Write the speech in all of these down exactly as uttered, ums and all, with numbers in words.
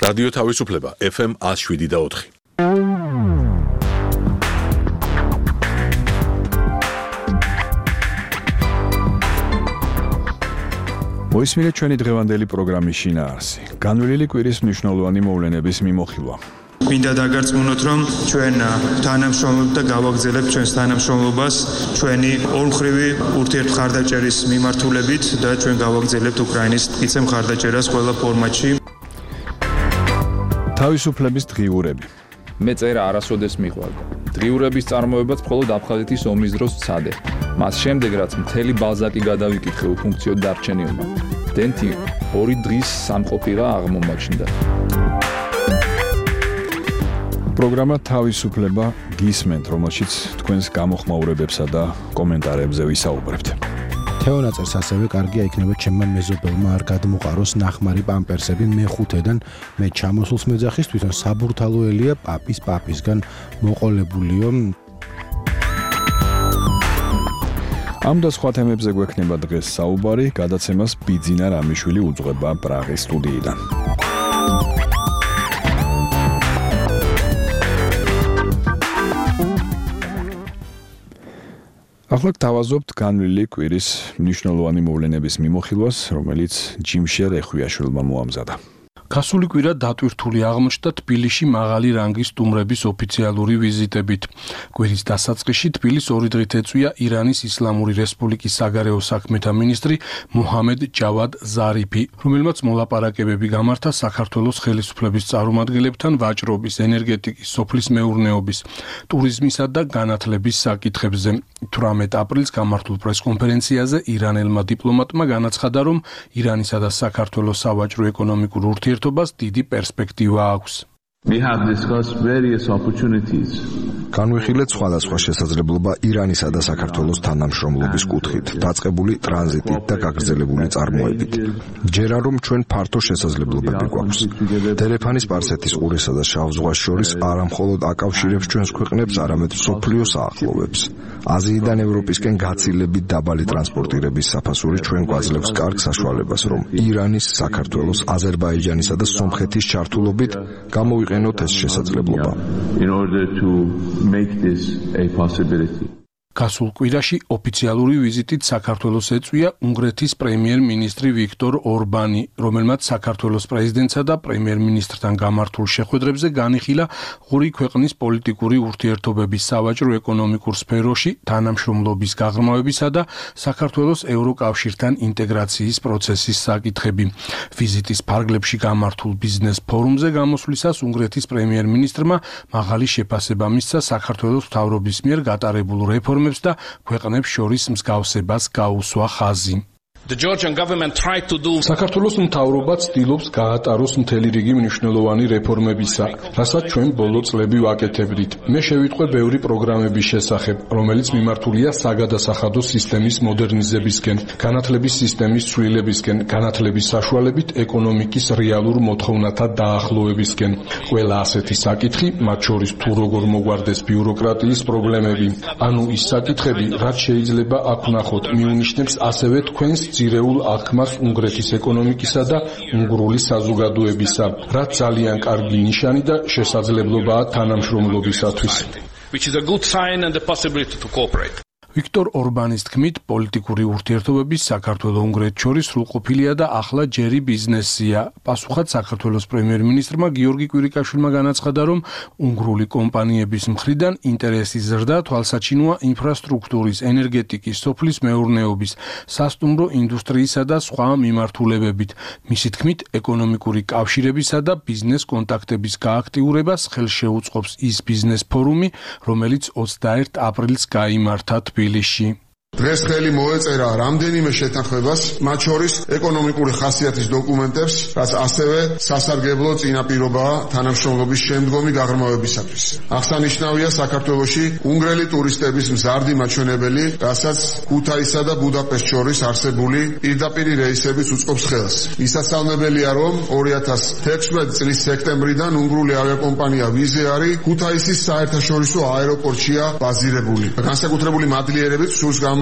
რადიო თავისუფლება ეფ ემ one oh seven და four. მოისმინეთ ჩვენი დღევანდელი პროგრამის შინაარსი. განვლილი კვირის მნიშვნელოვანი მოვლენების მიმოხილვა. მინდა დაგარწმუნოთ, რომ ჩვენ თანამშრომლობთ და გავაგრძელებთ ჩვენს თანამშრომლობას ჩვენი ორმხრივი ურთიერთმხარდაჭერის მიმართულებით და ჩვენ გავაგრძელებთ უკრაინის მიწე მხარდაჭერას ყველა ფორმატში. თავისუფლების დღიურები. მეწერა არასოდეს მიყვარდა. დღიურების წარმოებაც მხოლოდ აფხაზეთის ომის დროს ვცადე. მას შემდეგ რაც მთელი ბალზაკი გადავიკითხე უფუნქციოდ დარჩენილმა. დენთი ორი დღის სამყოფილო აღმომაჩნდა. პროგრამა თავისუფლება გისმენთ, რომელშიც თქვენს გამოხმაურებებსა და კომენტარებზე ვისაუბრებთ. თეონაწერს ასევე კარგია იქნება ჩემმა მეზობელმა არ გადმოყაროს ნახმარი პამპერსები მეხუთედან მე ჩამოსულს მეძახის თვითონ საბურთალოელია პაპის პაპისგან მოყოლებულიო. ამ და სხვა თემებზე გვექნება დღეს საუბარი, გადაცემას ბიძინა რამიშვილი უძღვება პრაღის სტუდიიდან. ახლა გთავაზობთ განვლილი კვირის მნიშვნელოვანი მოვლენების მიმოხილვას, რომელიც ჯიმშერ ეხვიაშვილმა მოამზადა. გასული კვირა დატვირთული აღმოჩნდა თბილისში მაღალი რანგის სტუმრების ოფიციალური ვიზიტებით. კვირის დასაწყისში თბილისს ორი დღით ეწვია ირანის ისლამური რესპუბლიკის საგარეო საქმეთა მინისტრი მუჰამედ ჯავად ზარიფი, რომელმაც მოლაპარაკებები გამართა საქართველოს ხელისუფლების წარმომადგენლებთან ვაჭრობის, ენერგეტიკის, სოფლის მეურნეობის, ტურიზმისა და განათლების საკითხებზე. თვრამეტ აპრილს გამართულ პრესკონფერენციაზე ირანელმა დიპლომატმა განაცხადა, რომ ირანისა და საქართველოს სავაჭრო ეკონომიკურ ურთიერთობას დიდი პერსპექტივა აქვს. We have discussed various opportunities. განვიხილეთ სხვადასხვა შესაძლებლობა ირანისა და საქართველოს თანამშრომლობის კუთხით, დაწყებული ტრანზიტით და გაგრძელებული წარმოებით. ჯერა რომ ჩვენ ფართო შესაძლებლობები გვაქვს. დერეფანის სპარსეთის ყურესა და შავ ზღვას შორის არა მხოლოდ აკავშირებს ჩვენს ქვეყნებს, არამედ მსოფლიოს აახლოვებს. აზიიდან ევროპისკენ გაცილებით დაბალი ტრანსპორტირების საფასური ჩვენ გვაძლევს კარგ საშუალებას, რომ ირანის, საქართველოს, აზერბაიჯანისა და სომხეთის ჩართულობით გამოვიყენოთ ეს შესაძლებლობა. In order to make this a possibility. გასულ კვირაში ოფიციალური ვიზიტით საქართველოს ეწვია უნგრეთის პრემიერ-მინისტრი ვიქტორ ორბანი, რომელმაც საქართველოს პრეზიდენტსა და პრემიერ-მინისტრთან გამართულ შეხვედრებზე განიხილა ორი ქვეყნის პოლიტიკური ურთიერთობების სავაჭრო-ეკონომიკურ სფეროში თანამშრომლობის გაღრმავებისა და საქართველოს ევროკავშირთან ინტეგრაციის პროცესის საკითხები. ვიზიტის ფარგლებში გამართულ ბიზნეს ფორუმზე გამოსვლისას უნგრეთის პრემიერ-მინისტრმა მაღალი შეფასება მისცა საქართველოს მთავრობის მიერ გატარებულ რეფორმებს და ქვეყნებს შორის მსგავსებას გაუსვა ხაზი. საქართველოს მთავრობა ცდილობს გაატაროს მთელი რიგი მნიშვნელოვანი რეფორმებისა, რასაც ჩვენ ბოლო წლები ვაკეთებდით. მე შევიტყვე ბევრი პროგრამების შესახებ, რომელიც მიმართულია საგადასახადო სისტემის მოდერნიზებისკენ, განათლების სისტემის ცვლილებისკენ, განათლების საშუალებით ეკონომიკის რეალურ მოთხოვნათა დაახლოებისკენ. ყველა ასეთი საკითხი, მათ შორის თუ როგორ მოგვარდეს ბიუროკრატიის პრობლემები, ანუ ის საკითხები, რაც შეიძლება აქ ვნახოთ, მიუნიშნებს ასევე თქვენს ძირეულ აღქმას უნგრეთის ეკონომიკისა და უნგრული საზოგადოებისა, რაც ძალიან კარგი ნიშანი და შესაძლებლობაა თანამშრომლობისათვის. ვიქტორ ორბანის თქმით, პოლიტიკური ურთიერთობები საქართველოს-უნგრეთს შორის სრულყოფილია და ახლა ჯერი ბიზნესია. პასუხად საქართველოს პრემიერ-მინისტრმა გიორგი კვირიკაშვილმა განაცხადა, რომ უნგრული კომპანიების მხრიდან ინტერესის ზრდა თვალსაჩინოა ინფრასტრუქტურის, ენერგეტიკის, სოფლის მეურნეობის, სასტუმრო ინდუსტრიისა და სხვა მიმართულებებით. მისი თქმით, ეკონომიკური კავშირებისა და ბიზნეს კონტაქტების გააქტიურებას ხელს შეუწყობს ის ბიზნეს ფორუმი, რომელიც ოცდაერთ აპრილს გაიმართა თბილისში. დღეს ხელი მოეწერა რამდენიმე შეთანხმებას, მათ შორის ეკონომიკური ხასიათის დოკუმენტებს, რაც ასევე სასარგებლო წინაპირობაა თანამშრომლობის შემდგომი გაღრმავებისათვის. აღსანიშნავია საქართველოში უნგრელი ტურისტების მზარდი მაჩვენებელი, რასაც ქუთაისსა და ბუდაპეშტს შორის არსებული პირდაპირი რეისებიც უწყობს ხელს. მისასალმებელია, რომ ორი ათას თექვსმეტი წლის სექტემბრიდან უნგრული ავიაკომპანია ვიზე არის ქუთაისის საერთაშორისო აეროპორტშია ბაზირებული. განსაკუთრებული მადლიერებით სურს გამო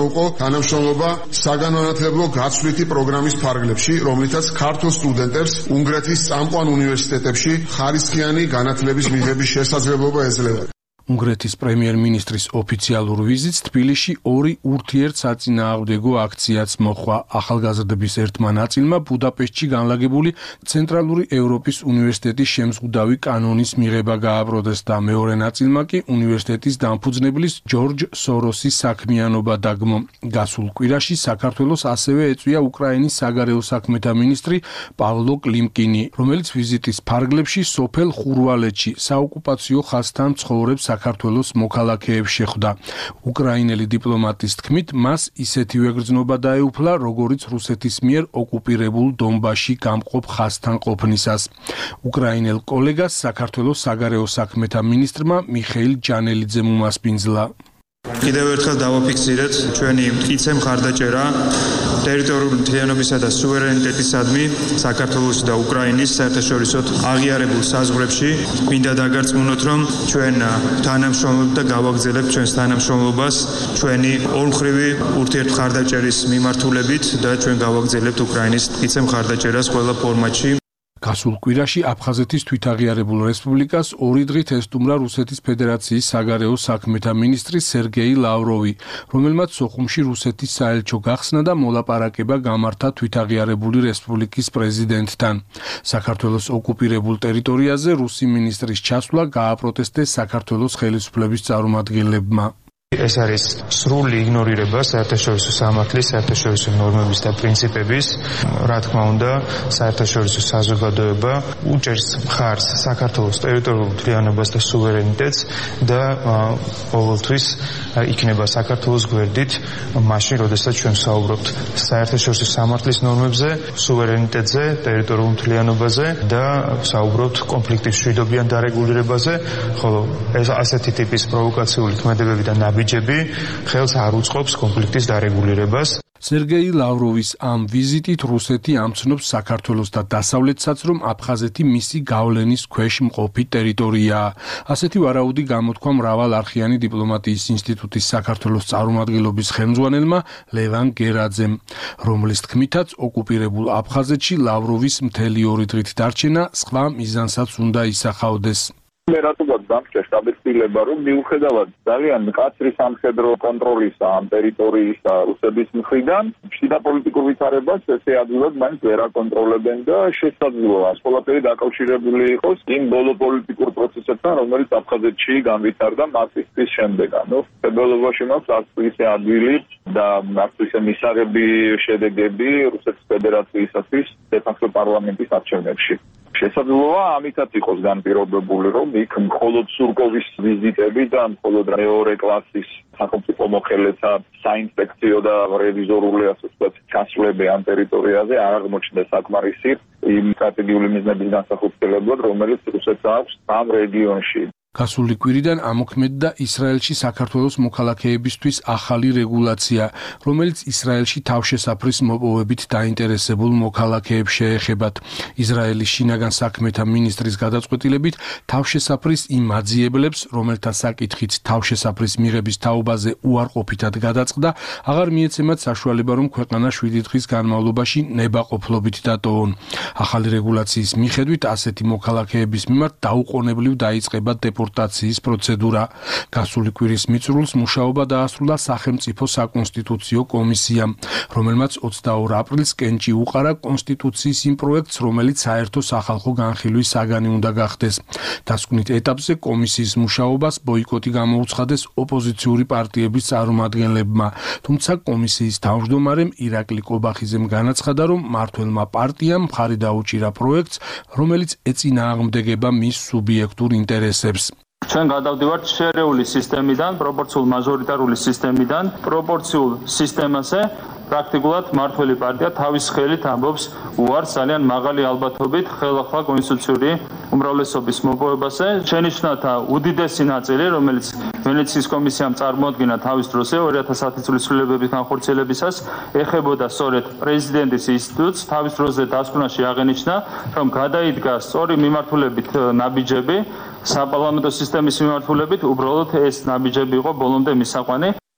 დაუყო თანამშრომლობა საგანმანათლებლო გაცვლითი პროგრამის ფარგლებში, რომლითაც ქართულ სტუდენტებს უნგრეთის წამყვან უნივერსიტეტებში ხარისხიანი განათლების მიღების შესაძლებლობა ეძლევა. უნგრეთის პრემიერ-მინისტრის ოფიციალურ ვიზიტს თბილისში ორი ურთიერთსაწინააღმდეგო აქციაც მოჰყვა. ახალგაზრდების ერთმა ნაწილმა ბუდაპეშტში განლაგებული ცენტრალური ევროპის უნივერსიტეტის შემზღუდავი კანონის მიღება გააპროტესტა. მეორე ნაწილმა კი უნივერსიტეტის დამფუძნებლის ჯორჯ სოროსის საქმიანობა დაგმო. გასულ კვირაში საქართველოს ასევე ეწვია უკრაინის საგარეო საქმეთა მინისტრი პავლო კლიმკინი, რომელიც ვიზიტის ფარგლებში სოფელ ხურვალეთში საოკუპაციო ხაზთან ცხოვრებს საქართველოს მოქალაქეებს შეხვდა. უკრაინელი დიპლომატის თქმით, მას ისეთივე გრძნობა დაეუფლა, როგორიც რუსეთის მიერ ოკუპირებულ დონბასში გამყოფ ხაზთან ყოფნისას. უკრაინელ კოლეგას საქართველოს საგარეო საქმეთა მინისტრმა მიხეილ ჯანელიძემ უმასპინძლა. კიდევ ერთხელ დავაფიქსირეთ ჩვენი მტკიცე მხარდაჭერა ტერიტორიული მთლიანობისა და სუვერენიტეტისადმი საქართველოს და უკრაინის საერთაშორისო აღიარებულ საზღვრებში. მინდა დაგარწმუნოთ, რომ ჩვენ თანამშრომლობთ და გავაგრძელებთ ჩვენს თანამშრომლობას ჩვენი ორმხრივი ურთიერთმხარდაჭერის მიმართულებით და ჩვენ გავაგრძელებთ უკრაინის მტკიცე მხარდაჭერას ყველა ფორმატში. გასულ კვირაში აფხაზეთის თვითაღიარებულ რესპუბლიკას ორი დღით ესტუმრა რუსეთის ფედერაციის საგარეო საქმეთა მინისტრი სერგეი ლავროვი, რომელმაც სოხუმში რუსეთის საელჩო გახსნა და მოლაპარაკება გამართა თვითაღიარებული რესპუბლიკის პრეზიდენტთან. საქართველოს ოკუპირებულ ტერიტორიაზე რუსი მინისტრის ჩასვლა გააპროტესტეს საქართველოს ხელისუფლების წარმომადგენლებმა. ეს არის სრული იგნორირება საერთაშორისო სამართლის, საერთაშორისო ნორმების და პრინციპების. რა თქმა უნდა, საერთაშორისო საზოგადოება უჭერს მხარს საქართველოს ტერიტორიულ მთლიანობას და სუვერენიტეტს და ყოველთვის იქნება საქართველოს გვერდით, მაშინ, როდესაც ჩვენ ვსაუბრობთ საერთაშორისო სამართლის ნორმებზე, სუვერენიტეტზე, ტერიტორიულ მთლიანობაზე და ვსაუბრობთ კონფლიქტის მშვიდობიან დარეგულირებაზე, ხოლო ეს ასეთი ტიპის პროვოკაციული ქმედებები და ნაბიჯები ხელს არ უწყობს კონფლიქტის დარეგულირებას. სერგეი ლავროვის ამ ვიზიტით რუსეთი ამცნობს საქართველოს და დასავლეთსაც, რომ აფხაზეთი მისი გავლენის ქვეშ მყოფი ტერიტორიაა. ასეთი ვარაუდი გამოთქვა მრავალარხიანი დიპლომატიის ინსტიტუტის საქართველოს წარმომადგენლობის ხელმძღვანელმა ლევან გერაძემ, რომლის თქმითაც ოკუპირებულ აფხაზეთში ლავროვის მთელი ორი დღით დარჩენა სხვა მიზანსაც უნდა ისახავდეს. მე რატომაც დამჭერ დაბეჭდილება, რომ მიუხედავად ძალიან მკაცრი სამხედრო კონტროლის ამ ტერიტორიის და რუსების მხრიდან, შიდა პოლიტიკურ ვითარებას ესე ადვილად მაინც ვერ აკონტროლებენ და შესაძლოა ეს ყველაფერი დაკავშირებული იყოს იმ ბოლო პოლიტიკურ პროცესებთან, რომელიც აფხაზეთში განვითარდა მარტის შემდეგ. ანუ ფებრუარში მაქვს არც ისე ადვილი და არც ისე მისაღები შედეგები რუსეთის ფედერაციისათვის დე-ფაქტო პარლამენტის არჩევნებში. შესაძლოა ამითაც იყოს განპირობებული, რომ იქ მხოლოდ სურკოვის ვიზიტები და მხოლოდ მეორე კლასის სახელმწიფო მოხელეთა საინსპექციო და რევიზორული ასე ვთქვათ ჩასვლები ამ ტერიტორიაზე არ აღმოჩნდა საკმარისი იმ სტრატეგიული მიზნების განსახილველად, რომელიც რუსეთს აქვს ამ რეგიონში. გასული კვირიდან ამოქმედდა ისრაელში საქართველოს მოქალაქეებისთვის ახალი რეგულაცია, რომელიც ისრაელში თავშესაფრის მოპოვებით დაინტერესებულ მოქალაქეებს შეეხებათ. ისრაელის შინაგან საქმეთა მინისტრის გადაწყვეტილებით თავშესაფრის იმ მაძიებლებს, რომელთა საკითხით თავშესაფრის მიღების თაობაზე უარყოფითად გადაწყდა, აღარ მიეცემათ საშუალება, რომ ქვეყანა შვიდი დღის განმავლობაში ნებაყოფლობით დატოვონ. ახალი რეგულაციის მიხედვით ასეთი მოქალაქეების მიმართ დაუყოვნებლივ დაიწყება დეპორტაციის პროცედურა. გასული კვირის მიწურულს მუშაობა დაასრულა სახელმწიფო საკონსტიტუციო კომისიამ, რომელმაც ოცდაორ აპრილს კენჭი უყარა კონსტიტუციის იმ პროექტს, რომელიც საერთო სახალხო განხილვის საგანი უნდა გახდეს. დასკვნით ეტაპზე კომისიის მუშაობას ბოიკოტი გამოუცხადეს ოპოზიციური პარტიების წარმომადგენლებმა, თუმცა კომისიის თავმჯდომარემ ირაკლი კობახიძემ განაცხადა, რომ მმართველმა პარტიამ მხარი დაუჭირა პროექტს, რომელიც ეწინააღმდეგება მის სუბიექტურ ინტერესებს. ჩვენ გადავდივართ შერეული სისტემიდან, პროპორციულ მაჟორიტარული სისტემიდან, პროპორციულ სისტემაზე პრაქტიკულად მმართველი პარტია თავის ხელით ამბობს უარს ძალიან მაღალი ალბათობით ხელახლა კონსტიტუციური უმრავლესობის მოპოვებაზე. შენიშნათ უდიდესი ნაწილი, რომელიც ვენეციის კომისიამ წარმოადგინა თავის დროზე ორი ათას ათი წლის ცვლილებების განხორციელებისას, ეხებოდა სწორედ პრეზიდენტის ინსტიტუტს. თავის დროზე დასკვნაში აღენიშნა, რომ გადაიდგა სწორი მიმართულებით ნაბიჯები საპარლამენტო სისტემის მიმართულებით, უბრალოდ ეს ნაბიჯები იყო ბოლომდე მისაყვანი.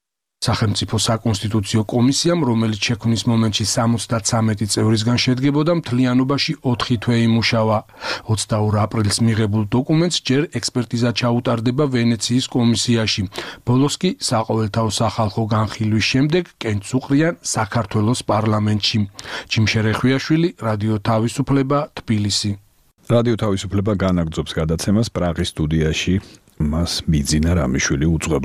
სახელმწიფო საკონსტიტუციო კომისიამ, რომელიც შექმნის მომენტში სამოცდათვრამეტი წევრისგან შედგებოდა, მთლიანობაში ოთხი თვე იმუშავა. ოცდაორ აპრილს მიღებულ დოკუმენტს ჯერ ექსპერტიზა ჩაუტარდება ვენეციის კომისიაში. ბოლოს კი საყოველთაო სახალხო განხილვის შემდეგ კენჭს უყრიან საქართველოს პარლამენტში. ჯიმშერე ხვიაშვილი, რადიო თავისუფლება, თბილისი. რადიო თავისუფლება განაგრძობს გადაცემას პრაღის სტუდიაში, მას ბიძინა რამიშვილი უძღვება.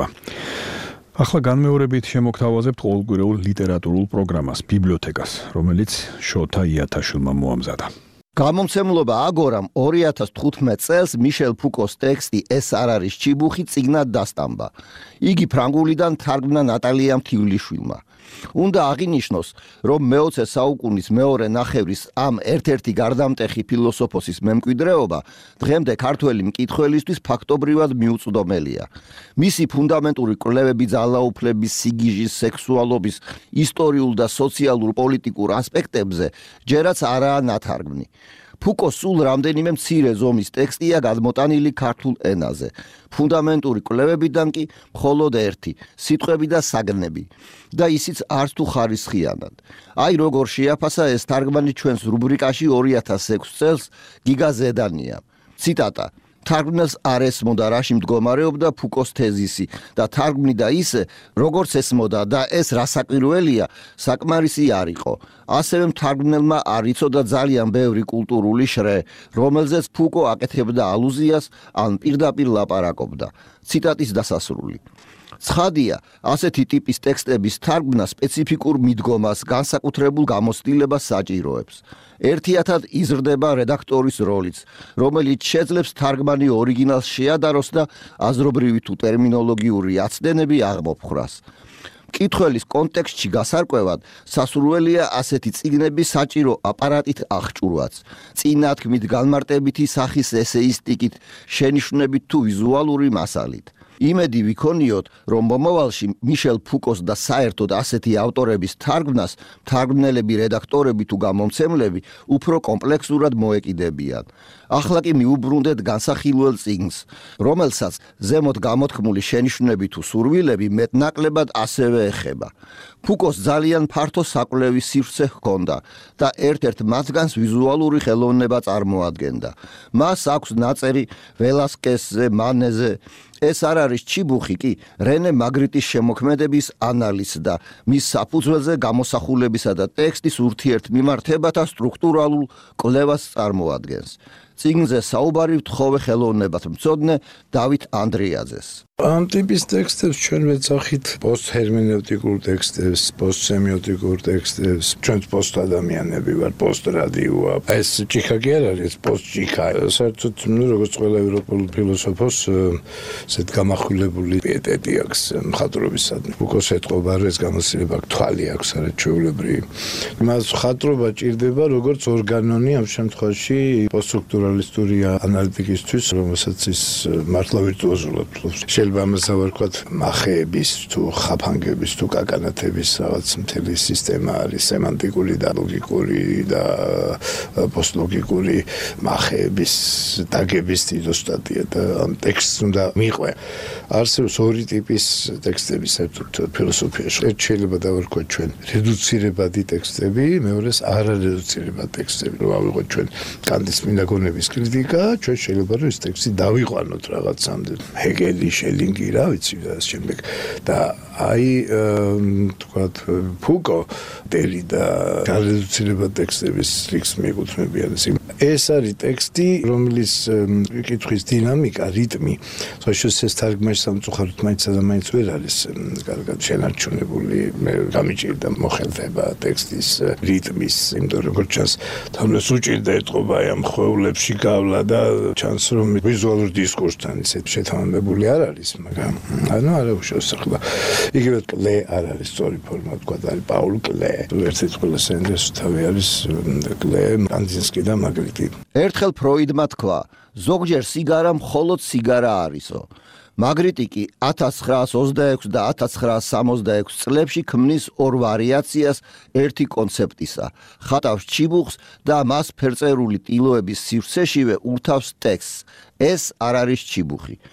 ახლა განმეორებით შემოგთავაზებთ ყოველკვირეულ ლიტერატურულ პროგრამას, ბიბლიოთეკას, რომელიც შოთა იათაშვილმა მოამზადა. გამომცემლობა აგორამ ორი ათას თხუთმეტ წელს მიშელ ფუკოს ტექსტი ეს არ არის ჭიბუხი წიგნად დასტამბა. იგი ფრანგულიდან თარგმნა ნატალიამ თივლიშვილმა. უნდა აღინიშნოს, რომ მეოცე საუკუნის მეორე ნახევრის ამ ერთ-ერთი გარდამტეხი ფილოსოფოსის მემკვიდრეობა დღემდე ქართველი მკითხველისთვის ფაქტობრივად მიუწვდომელია. მისი ფუნდამენტური კვლევები ძალაუფლების, სიგიჟის, სექსუალობის, ისტორიულ და სოციალურ-პოლიტიკურ ასპექტებზე ჯერაც არაა ნათარგმნი. ფუკოს სულ რამდენიმე მცირე ზომის ტექსტია გადმოტანილი ქართულ ენაზე. ფუნდამენტური კვლევებიდან კი მხოლოდ ერთი, სიტყვები და საგნები. და ისიც არც თუ ხარისხიანად. აი როგორ შეაფასა ეს თარგმანი ჩვენს რუბრიკაში ორი ათას ექვსი წელს გიგა ზედანია. ციტატა: თარგმნელს არ ესმოდა რაში მდგომარეობდა ფუკოს თეზისი და თარგმნიდა ისე, როგორც ესმოდა და ეს რასაკვირველია, საკმარისი არ იყო. ასევე მთარგმნელმა არ იცოდა ძალიან ბევრი კულტურული შრე, რომელზეც ფუკო აკეთებდა ალუზიას ან პირდაპირ ლაპარაკობდა. ციტატის დასასრული. ცხადია, ასეთი ტიპის ტექსტების თარგმნა სპეციფიკურ მიდგომას, განსაკუთრებულ გამოცდილებას საჭიროებს. ერთიათად იზრდება რედაქტორის როლიც, რომელიც შეძლებს თარგმანი ორიგინალს შეადაროს და აზრობრივი თუ ტერმინოლოგიური აცდენები აღმოფხრას. მკითხველის კონტექსტში გასარკვევად სასურველია ასეთი წიგნები საჭირო აპარატით აღჭურვაც, წინათქმით, განმარტებითი სახის ესეისტიკით, შენიშვნებით თუ ვიზუალური მასალით. იმედი ვიქონიოთ, რომ მომავალში მიშელ ფუკოს და საერთოდ ასეთი ავტორების თარგმნას თარგმნელები, რედაქტორები თუ გამომცემლები უფრო კომპლექსურად მოეკიდებიან. ახლა კი მიუბრუნდეთ განსახილველ წიგნს, რომელსაც ზემოთ გამოთქმული შენიშვნები თუ სურვილები მეტნაკლებად ასევე ეხება. ფუკოს ძალიან ფართო საკვლევი სივრცე ჰქონდა და ერთ-ერთ მათგანს ვიზუალური ხელოვნება წარმოადგენდა. მას აქვს ნაწერი ველასკესზე, მანეზე. ეს არ არის ჭიბუხი კი რენე მაგრიტის შემოქმედების ანალიზს და მის საფუძველზე გამოსახულებისა და ტექსტის ურთიერთმიმართებათა სტრუქტურალურ კვლევას წარმოადგენს. წიგნზე საუბარი ვთხოვე ხელოვნებათმცოდნე დავით ანდრიაძეს. ამ ტიპის ტექსტებს ჩვენ ვეძახით პოსტჰერმენევტიკურ ტექსტებს, პოსტსემიოტიკურ ტექსტებს. ჩვენ პოსტ ადამიანები ვარ, პოსტ რადიოა. ეს ჭიქა კი არ არის, პოსტ ჭიქა. საერთოდ, ну, როგორც ყველა ევროპულ ფილოსოფოს, ესეთ გამახვილებული პიეტეტი აქვს მხატვრობისადმი. ფუკოს ეთყობა, რომ ეს გამოცდილება თვალი აქვს არაჩვეულებრივი. მას მხატვრობა ჭირდება როგორც ორგანონი ამ შემთხვევაში პოსტსტრუქტურალისტური ანალიტიკისთვის, რომელსაც ის მართლა ვირტუოზულად ფლობს. ამას ავარქვათ მახეების თუ ხაფანგების თუ კაკანათების რაღაც მთელი სისტემა არის სემანტიკური და ლოგიკური და პოსტლოგიკური მახეების დაგების დიდოსტატია და ამ ტექსტს უნდა მიყვე. არსებობს ორი ტიპის ტექსტები საერთოდ ფილოსოფიაში. ერთ შეიძლება დავარქვათ ჩვენ რედუცირებადი ტექსტები, მეორეს არარედუცირებადი ტექსტები. რომ ავიღოთ ჩვენ კანტის წმინდა გონების კრიტიკა, ჩვენ შეიძლება რომ ეს ტექსტი დავიყვანოთ რაღაცამდე. ჰეგელი, შელინგი, რა ვიცი და შემდეგ და აი თქვათ ფუკო დერიდა გარედუცირებადი ტექსტების რიგს მიეკუთვნებიან. ეს არის ტექსტი, რომლის კითხვის დინამიკა, რიტმი, სწორედ ეს თარგმანი სამწუხაროდ მაინც და მაინც ვერ არის კარგად შენარჩუნებული. მე გამიჭირდა მოხელდება ტექსტის რიტმის, იმიტომ რომ როგორც ჩანს, თამას უჭირდა ეთყობა ამ ხვეულებში გავლა და ჩანს რომ ვიზუალურ დისკურსთან ისეთ შეთანხმებული არ არის, მაგრამ ანუ არა უშავს ახლა. იგივე კლე არ არის სწორი ფორმა, თქვა არის პაულ კლე. ერთ-ერთი ყველა სენდერს თავი არის კლე, კანდინსკი და მაგრიტი. ერთხელ ფროიდმა თქვა, ზოგჯერ სიგარა მხოლოდ სიგარა არისო. მაგრიტი კი ათას ცხრაას ოცდაექვსი და ათას ცხრაას სამოცდაექვსი წლებში ქმნის ორ ვარიაციას ერთი კონცეპტისა. ხატავს ჭიბუხს და მას ფერწერული ტილოების სივრცეშივე ურთავს ტექსტს. ეს არ არის ჭიბუხი.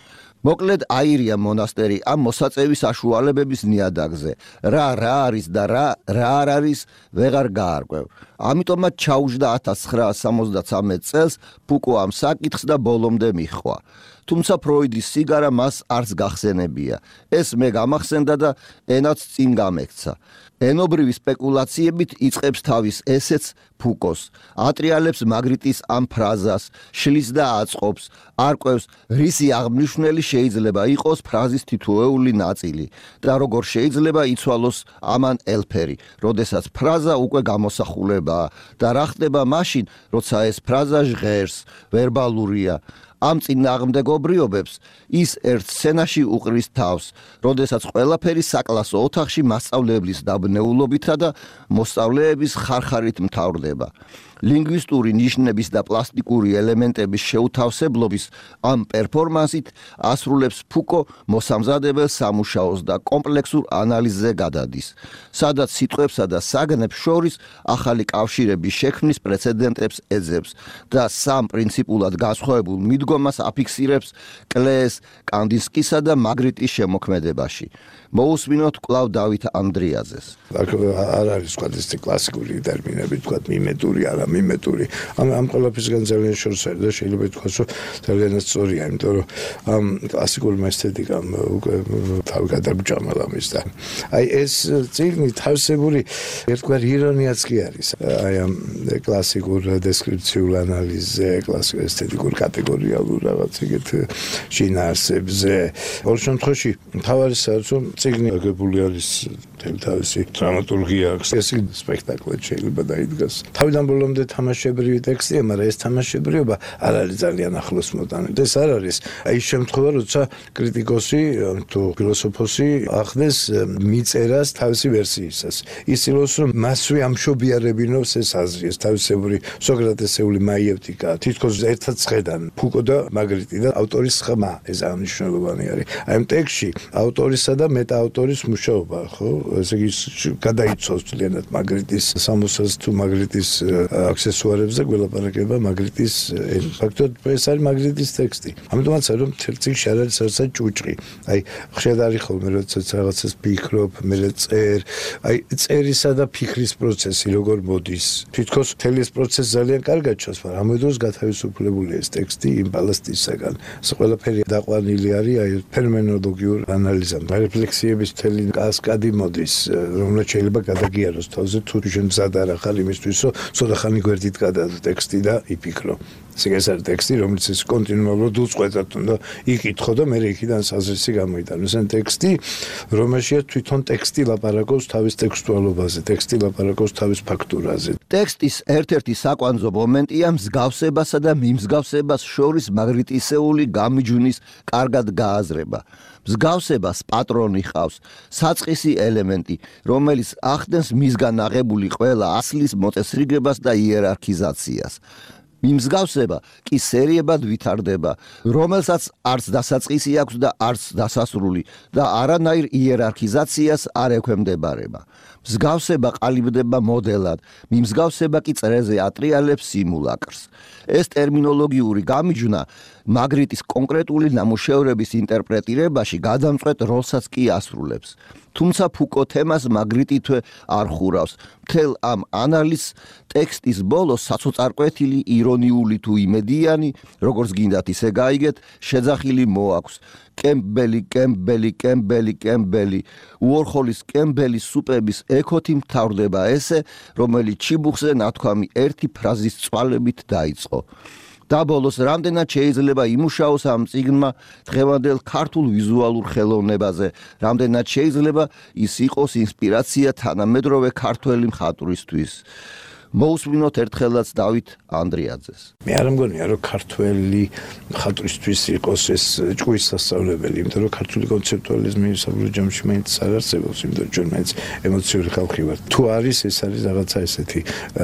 მოკლედ აირია მონასტერი ამ მოსაწევი საშუალებების ნიადაგზე. რა რა არის და რა რა არ არის, ვეღარ გაარკვევ. ამიტომაც ჩაუждდა ათას ცხრაასი სამოცდათვრამეტ წელს ფუკო ამ საკითხს და ბოლომდე მიჰყვა. თუმცა ფროიდის სიგარა მას არც გახსენებია. ეს მე გამახსენდა და ენაც წინ გამექცა. ენობრივი სპეკულაციებით იწყებს თავის ესეც ფუკოს. ატრიალებს მაგრიტის ამ ფრაზას, შლის და აწყობს, არკვევს, რისი აღმნიშვნელი შეიძლება იყოს ფრაზის თითოეული ნაწილი და როგორ შეიძლება იცვალოს ამან ელფერი, როდესაც ფრაზა უკვე გამოსახულებაა და რა ხდება მაშინ, როცა ეს ფრაზა ჟღერს, ვერბალურია. ამ წინააღმდეგობრიობებს ის ერთ სცენაში უყრის თავს, როდესაც ყველაფერი საკლასო ოთახში მასწავლებლის დაბნეულობითა და მოსწავლეების ხარხარით მთავრდება. ლინგვისტური ნიშნების და პლასტიკური ელემენტების შეუთავსებლობის ამ პერფორმანსით ასრულებს ფუკო მოსამზადებელ სამუშაოს და კომპლექსურ ანალიზზე გადადის, სადაც სიტყვებსა და საგნებს შორის ახალი კავშირების შექმნის პრეცედენტებს ეძებს და სამ პრინციპულად განსხვავებულ მიდგომას აფიქსირებს კლეეს, კანდინსკისა და მაგრიტის შემოქმედებაში. მოусმინოთ კვლავ დავით ანდრიაძეს. აქ არ არის თქვა ეს კლასიკური ტერმინები, თქვა მიმეტური, არა მიმეტური. ამ ამ ყველაფერსგან ძალიან შორს არის და შეიძლება ითქვას, რომ ძალიანაც სწორია, იმიტომ რომ ამ კლასიკურმა ესთეტიკამ უკვე თავი გადაგჭამალა ამის და აი ეს წიგნი თავისებური ერთგვარ ირონიაც კი არის. აი ამ კლასიკურ დესკრიფციულ ანალიზზე, კლასიკურ ესთეტიკურ კატეგორიალურ რაღაც ეგეთ შინაარსებზე. ორ შემთხვევაში თავარი საერთოდ რომ წიგნი აგებული არის თავისი დრამატურგია აქვს. ეს სპექტაკლი შეიძლება დაიდგას. თავიდან ბოლომდე თამაშებრივი ტექსტია, მაგრამ ეს თამაშებრიობა არ არის ძალიან ახლოს მოტანილი. ეს არ არის აი ის შემთხვევა, როცა კრიტიკოსი თუ ფილოსოფოსი ახდენს მიწერას თავისი ვერსიისას. ისწავლოს, რომ მასვე ამშობიარებინოს ეს აზრი, ეს თავისებური სოკრატესეული მაიევტიკა, თითქოს ერთად ხედან ფუკო და მაგრიტი და ავტორის ხმა, ეს აღნიშნულოვანი არის. აი ამ ტექსტში ავტორისა და მეტაავტორის მუშაობა, ხო? ესე იგი გადაიცავს ძალიანად მაგრიტის სამოსას თუ მაგრიტის აქსესუარებზე გველაპარაკება მაგრიტის ფაქტობრივად ეს არის მაგრიტის ტექსტი. ამიტომაც რომ წიგნში არ არის საერთოდ ჭუჭყი. აი ხშირად არის ხოლმე როდესაც რაღაცას ფიქრობ, მე წერ, აი წერისა და ფიქრის პროცესი როგორ მოდის. თითქოს მთელი ეს პროცესი ძალიან კარგად ჩანს, მაგრამ ამ დროს გათავისუფლებულია ეს ტექსტი იმ ბალასტისაგან. ეს ყველაფერი დაყვანილი არის აი ფენომენოლოგიურ ანალიზად. რეფლექსიების მთელი კასკადი მოდის, რომელიც შეიძლება გადაგიაროს თავზე თუ შენ მზად არ ახარ იმისთვის, რომ ცოტა ხანი გვერდით გადადო ტექსტი და იფიქრო. ეს არის ტექსტი, რომელიც ის კონტინუალურად უწყვეტად უნდა იკითხო და მე იქიდან საზრისი გამოიტანოს. ეს ტექსტი, რომელშია თვითონ ტექსტი ლაპარაკობს თავის ტექსტუალობაზე, ტექსტი ლაპარაკობს თავის ფაქტურაზე. ტექსტის ერთ-ერთი საკვანძო მომენტია მსგავსებასა და მიმსგავსებას შორის მაგრიტისეული გამიჯვნის კარგად გააზრება. მსგავსებას პატრონი ხავს, საწყისი ელემენტი, რომელიც ახდენს მისგან აღებული ყველა ასლის მოწესრიგებას და იერარქიზაციას. მიმსგავსება კი სერიებად ვითარდება, რომელსაც არც დასაწყისი აქვს და არც დასასრული და არანაირ იერარქიზაციას არ ექვემდებარება. მსგავსება ყალიბდება მოდელად, მიმსგავსება კი წრეზე ატრიალებს სიმულაკრს. ეს ტერმინოლოგიური გამიჯვნა მაგრიტის კონკრეტული ნამუშევრების ინტერპრეტირებაში გადამწყვეტ როლსაც კი ასრულებს. თუმცა ფუკო თემას მაგრიტითვე არ ხურავს. მთელ ამ ანალიზს ტექსტის ბოლოს საცოწარკვეთილი, ირონიული თუ იმედიანი, როგორც გინდათ ისე გაიგეთ, შეძახილი მოაქვს. კემბელი, კემბელი, კემბელი, კემბელი, უორხოლის კემბელის სუპების ექოთი მთავრდება ესე, რომელიც ჩიბუხზე ნათქვამი ერთი ფრაზის წვალებით დაიწყო. და ბოლოს რამდენად შეიძლება იმუშაოს ამ წიგნმა დღევანდელ ქართულ ვიზუალურ ხელოვნებაზე, რამდენად შეიძლება ის იყოს ინსპირაცია თანამედროვე ქართველი მხატვრისთვის. მოусმინოთ ერთხელაც დავით ანდრიაძეს. მე არ მგონია რომ ქართველი მხატვრისთვის იყოს ეს ჭკუის სასწავლებელი, იმიტომ რომ ქართული კონცეპტუალიზმი საბოლოო ჯამში მაინც არ არსებობს, იმიტომ რომ ჩვენ მაინც ემოციური ხალხი ვართ. თუ არის ეს არის რაღაცა ესეთი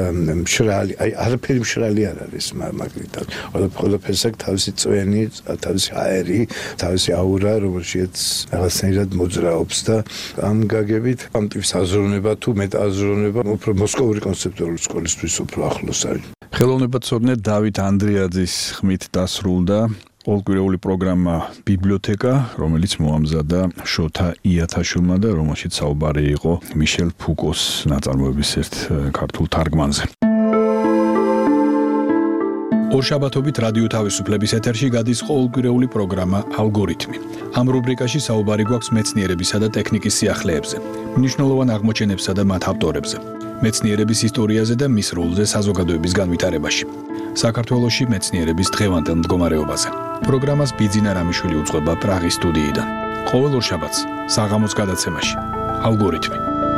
მშრალი, აი არაფერი მშრალი არ არის მაგრიტად. ყველაფერს აქვს თავისი წვენი, თავისი აერი, თავისი აურა, რომელშიც რაღაცნაირად მოძრაობს და ამ გაგებით ამ ტიპის აზროვნება თუ მეტაზროვნება უფრო მოსკოვური კონცეპტუალური სკოლისთვის უფრო ახლოს არის. ხელოვნებაცოდნე დავით ანდრიაძის ხმით დასრულდა ყოველკვირეული პროგრამა ბიბლიოთეკა, რომელიც მოამზადა შოთა იათაშვილმა და რომელშიც საუბარი იყო მიშელ ფუკოს ნაწარმოების ერთ ქართულ თარგმანზე. ორშაბათობით რადიო თავისუფლების ეთერში გადის ყოველკვირეული პროგრამა ალგორითმი. ამ რუბრიკაში საუბარი გვაქვს მეცნიერებისა და ტექნიკის სიახლეებზე, მნიშვნელოვან აღმოჩენებსა და მათ ავტორებზე, მეცნიერების ისტორიაზე და მის როლზე საზოგადოების განვითარებაში. საქართველოში მეცნიერების დღევანდელ მდგომარეობაზე. პროგრამას ბიძინა რამიშვილი უძღვება პრაღის სტუდიიდან. ყოველ ორშაბათს საღამოს გადაცემაში ალგორითმი.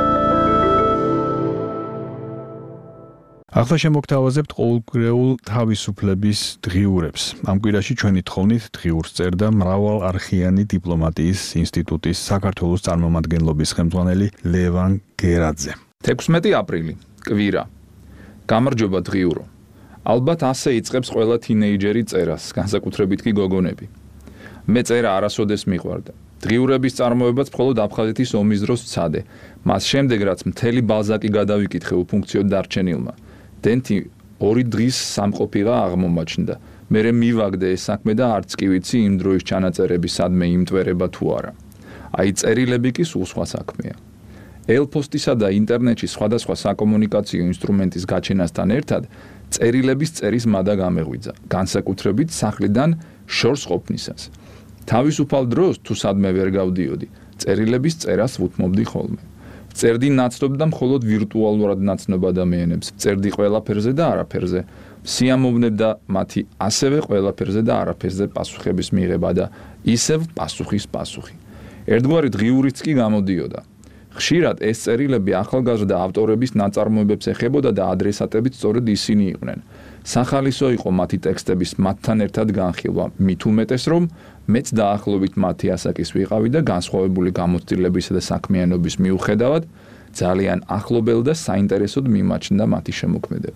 ახლა შემოგთავაზებთ ყოველკვირეულ თავისუფლების დღიურებს. ამ კვირაში ჩვენი თხოვნით დღიურს წერდა მრავალარხიანი დიპლომატიის ინსტიტუტის საქართველოს წარმომადგენლობის ხელმძღვანელი ლევან გერაძე. თექვსმეტი აპრილი, კვირა. გამარჯობა დღიურო. ალბათ ასე იწყებს ყველა თინეიჯერი წერას, განსაკუთრებით კი გოგონები. მე წერა არასოდეს მიყვარდა. დღიურების წარმოებაც მხოლოდ აფხაზეთის ომის დროს ვცადე. მას შემდეგ რაც მთელი ბალზაკი გადავიკითხე უფუნქციოდ დარჩენილმა. დენთი ორი დღის სამყოფიღა აღმომაჩნდა. მერე მივაგდე ეს საქმე და არც კი ვიცი იმ დროის ჩანაწერები სადმე იმტვერება თუ არა. აი წერილები კი სულ სხვა საქმეა. ელფოსტისა და ინტერნეტში სხვადასხვა საკომუნიკაციო ინსტრუმენტის გაჩენასთან ერთად წერილების წერის მადა გამეღვიძა, განსაკუთრებით სახლიდან შორს ყოფნისას. თავისუფალ დროს თუ სადმე ვერ გავდიოდი, წერილების წერას ვუთმობდი ხოლმე. წერდი ნაცნობ და მხოლოდ ვირტუალურად ნაცნობ ადამიანებს, წერდი ყველაფერზე და არაფერზე, სიამოვნებ და მათი ასევე ყველაფერზე და არაფერზე პასუხების მიღება და ისევ პასუხის პასუხი. ერთგვარი დღიურიც კი გამოდიოდა. ხშირად ეს წერილები ახალგაზრდა ავტორების ნაწარმოებებს ეხებოდა და ადრესატებიც სწორედ ისინი იყვნენ. სახალისო იყო მათი ტექსტების მათთან ერთად განხილვა, მით უმეტეს რომ მეც დაახლოებით მათი ასაკის ვიყავი და განსხვავებული გამოცდილებისა და საქმიანობის მიუხედავად ძალიან ახლობელ და საინტერესოდ მიმაჩნდა მათი შემოქმედება.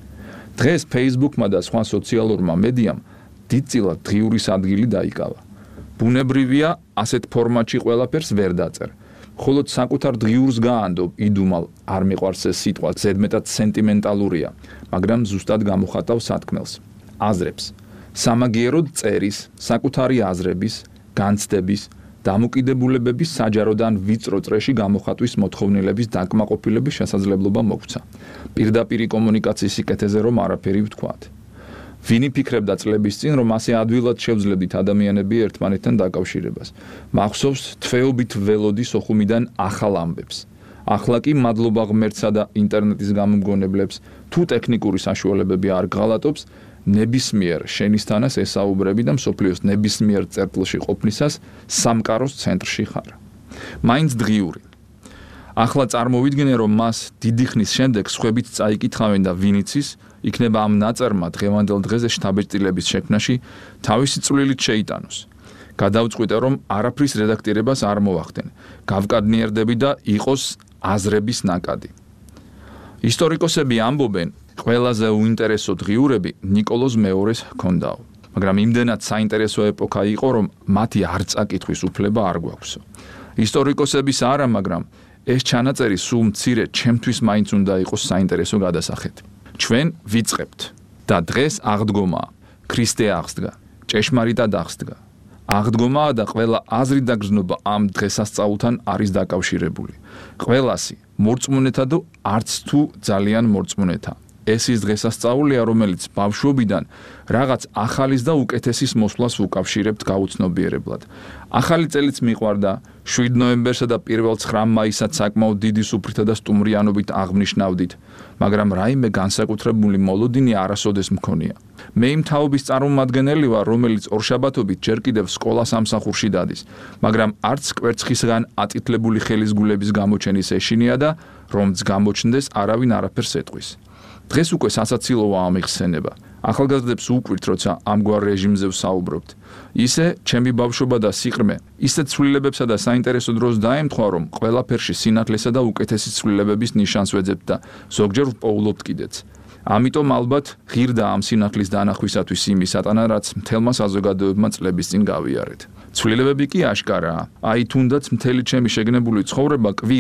დღეს Facebook-მა და სხვა სოციალურმა მედიამ დიდწილად დღიურის ადგილი დაიკავა. ბუნებრივია, ასეთ ფორმატში ყველაფერს ვერ დაწერ. ხოლოდ საკუთარ დღიურს გაანდობ, იდუმალ, არ მიყვარს ეს სიტყვა, ზედმეტად სენტიმენტალურია, მაგრამ ზუსტად გამოხატავს სათქმელს. აზრებს, სამაგიეროდ წერის, საკუთარი აზრების, განცდების, დამოკიდებულებების საჯარო და ვიწრო წრეში გამოხატვის მოთხოვნილების დაკმაყოფილების შესაძლებლობა მოგვცა. პირდაპირი კომუნიკაციის სიკეთეზე რომ არაფერი ვთქვათ. ვინი ფიქრებდა წლების წინ, რომ ასე ადვილად შევძლებდით ადამიანები ერთმანეთთან დაკავშირებას. მახსოვს თვეობით ველოდი სოხუმიდან ახალ ამბებს. ახლა კი მადლობა ღმერთსა და ინტერნეტის გამომგონებლებს, თუ ტექნიკური საშუალებები არ გღალატობს, ნებისმიერ შენისთანას ესაუბრები და მსოფლიოს ნებისმიერ წერტილში ყოფნისას სამკაროს ცენტრში ხარ. მაინც დღიური. ახლა წარმოვიდგინე, რომ მას დიდი ხნის შემდეგ სხვებით წაიკითხავენ და ვინიცის იქნება ამ ნაწერმა დღევანდელ დღეზე შთაბეჭდილების შექმნაში თავისი წვლილით შეიტანოს. გადავწყვიტე, რომ არაფრის რედაქტირებას არ მოვახდენ. გავკადნიერდები და იყოს აზრების ნაკადი. ისტორიკოსები ამბობენ, ყველაზე უინტერესო დღიურები ნიკოლოზ მეორეს ჰქონდაო, მაგრამ იმდენად საინტერესო ეპოქა იყო, რომ მათი არ წაკითხვის უფლება არ გვაქვსო. ისტორიკოსების არა, მაგრამ ეს ჩანაწერი სულ მცირე ჩემთვის მაინც უნდა იყოს საინტერესო გადასახეთი. ჩვენ ვიწყებთ და დღეს აღდგომაა. ქრისტე აღსდგა, ჭეშმარიტად აღსდგა. აღდგომაა და ყველა აზრი და გრძნობა ამ დღესასწაულთან არის დაკავშირებული. ყველასი მორწმუნეთა და არც თუ ძალიან მორწმუნეთა. ეს ის დღესასწაულია, რომელიც ბავშვობიდან რაღაც ახალის და უკეთესის მოსვლას უკავშირებთ გაუცნობიერებლად. ახალი წელიც მიყვარდა, შვიდ ნოემბერსა და პირველ ცხრა მაისსაც საკმაოდ დიდი სუფრითა და სტუმრიანობით აღნიშნავდით, მაგრამ რაიმე განსაკუთრებული მოლოდინი არასოდეს მქონია. მე იმ თაობის წარმომადგენელი ვარ, რომელიც ორშაბათობით ჯერ კიდევ სკოლას ამსახურში დადის, მაგრამ არც კვერცხისგან აწითლებული ხელის გულების გამოჩენის ეშინია და რომც გამოჩნდეს არავინ არაფერს ეტყვის. დღეს უკვე სასაცილოა ამ ხსენება. ახალგაზრდებს უყვირთ, როცა ამგვარ რეჟიმზე ვსაუბრობთ. ისე ჩემი ბავშვობა და სიყრმე, ისე ცვლილებებსა და საინტერესო დროს დაემთხვა, რომ ყველაფერში სინათლესა და უკეთესი ცვლილებების ნიშანს ვეძებთ და ზოგჯერ ვპოულობთ კიდეც. ამიტომ ალბათ ღირდა ამ სინათლის დანახვისათვის იმის ატანა, რაც მთელმა საზოგადოებმა წლების წინ გავიარეთ. ცვლილებები კი აშკარაა. აი თუნდაც მთელი ჩემი შეგნებული ცხოვრება კვირა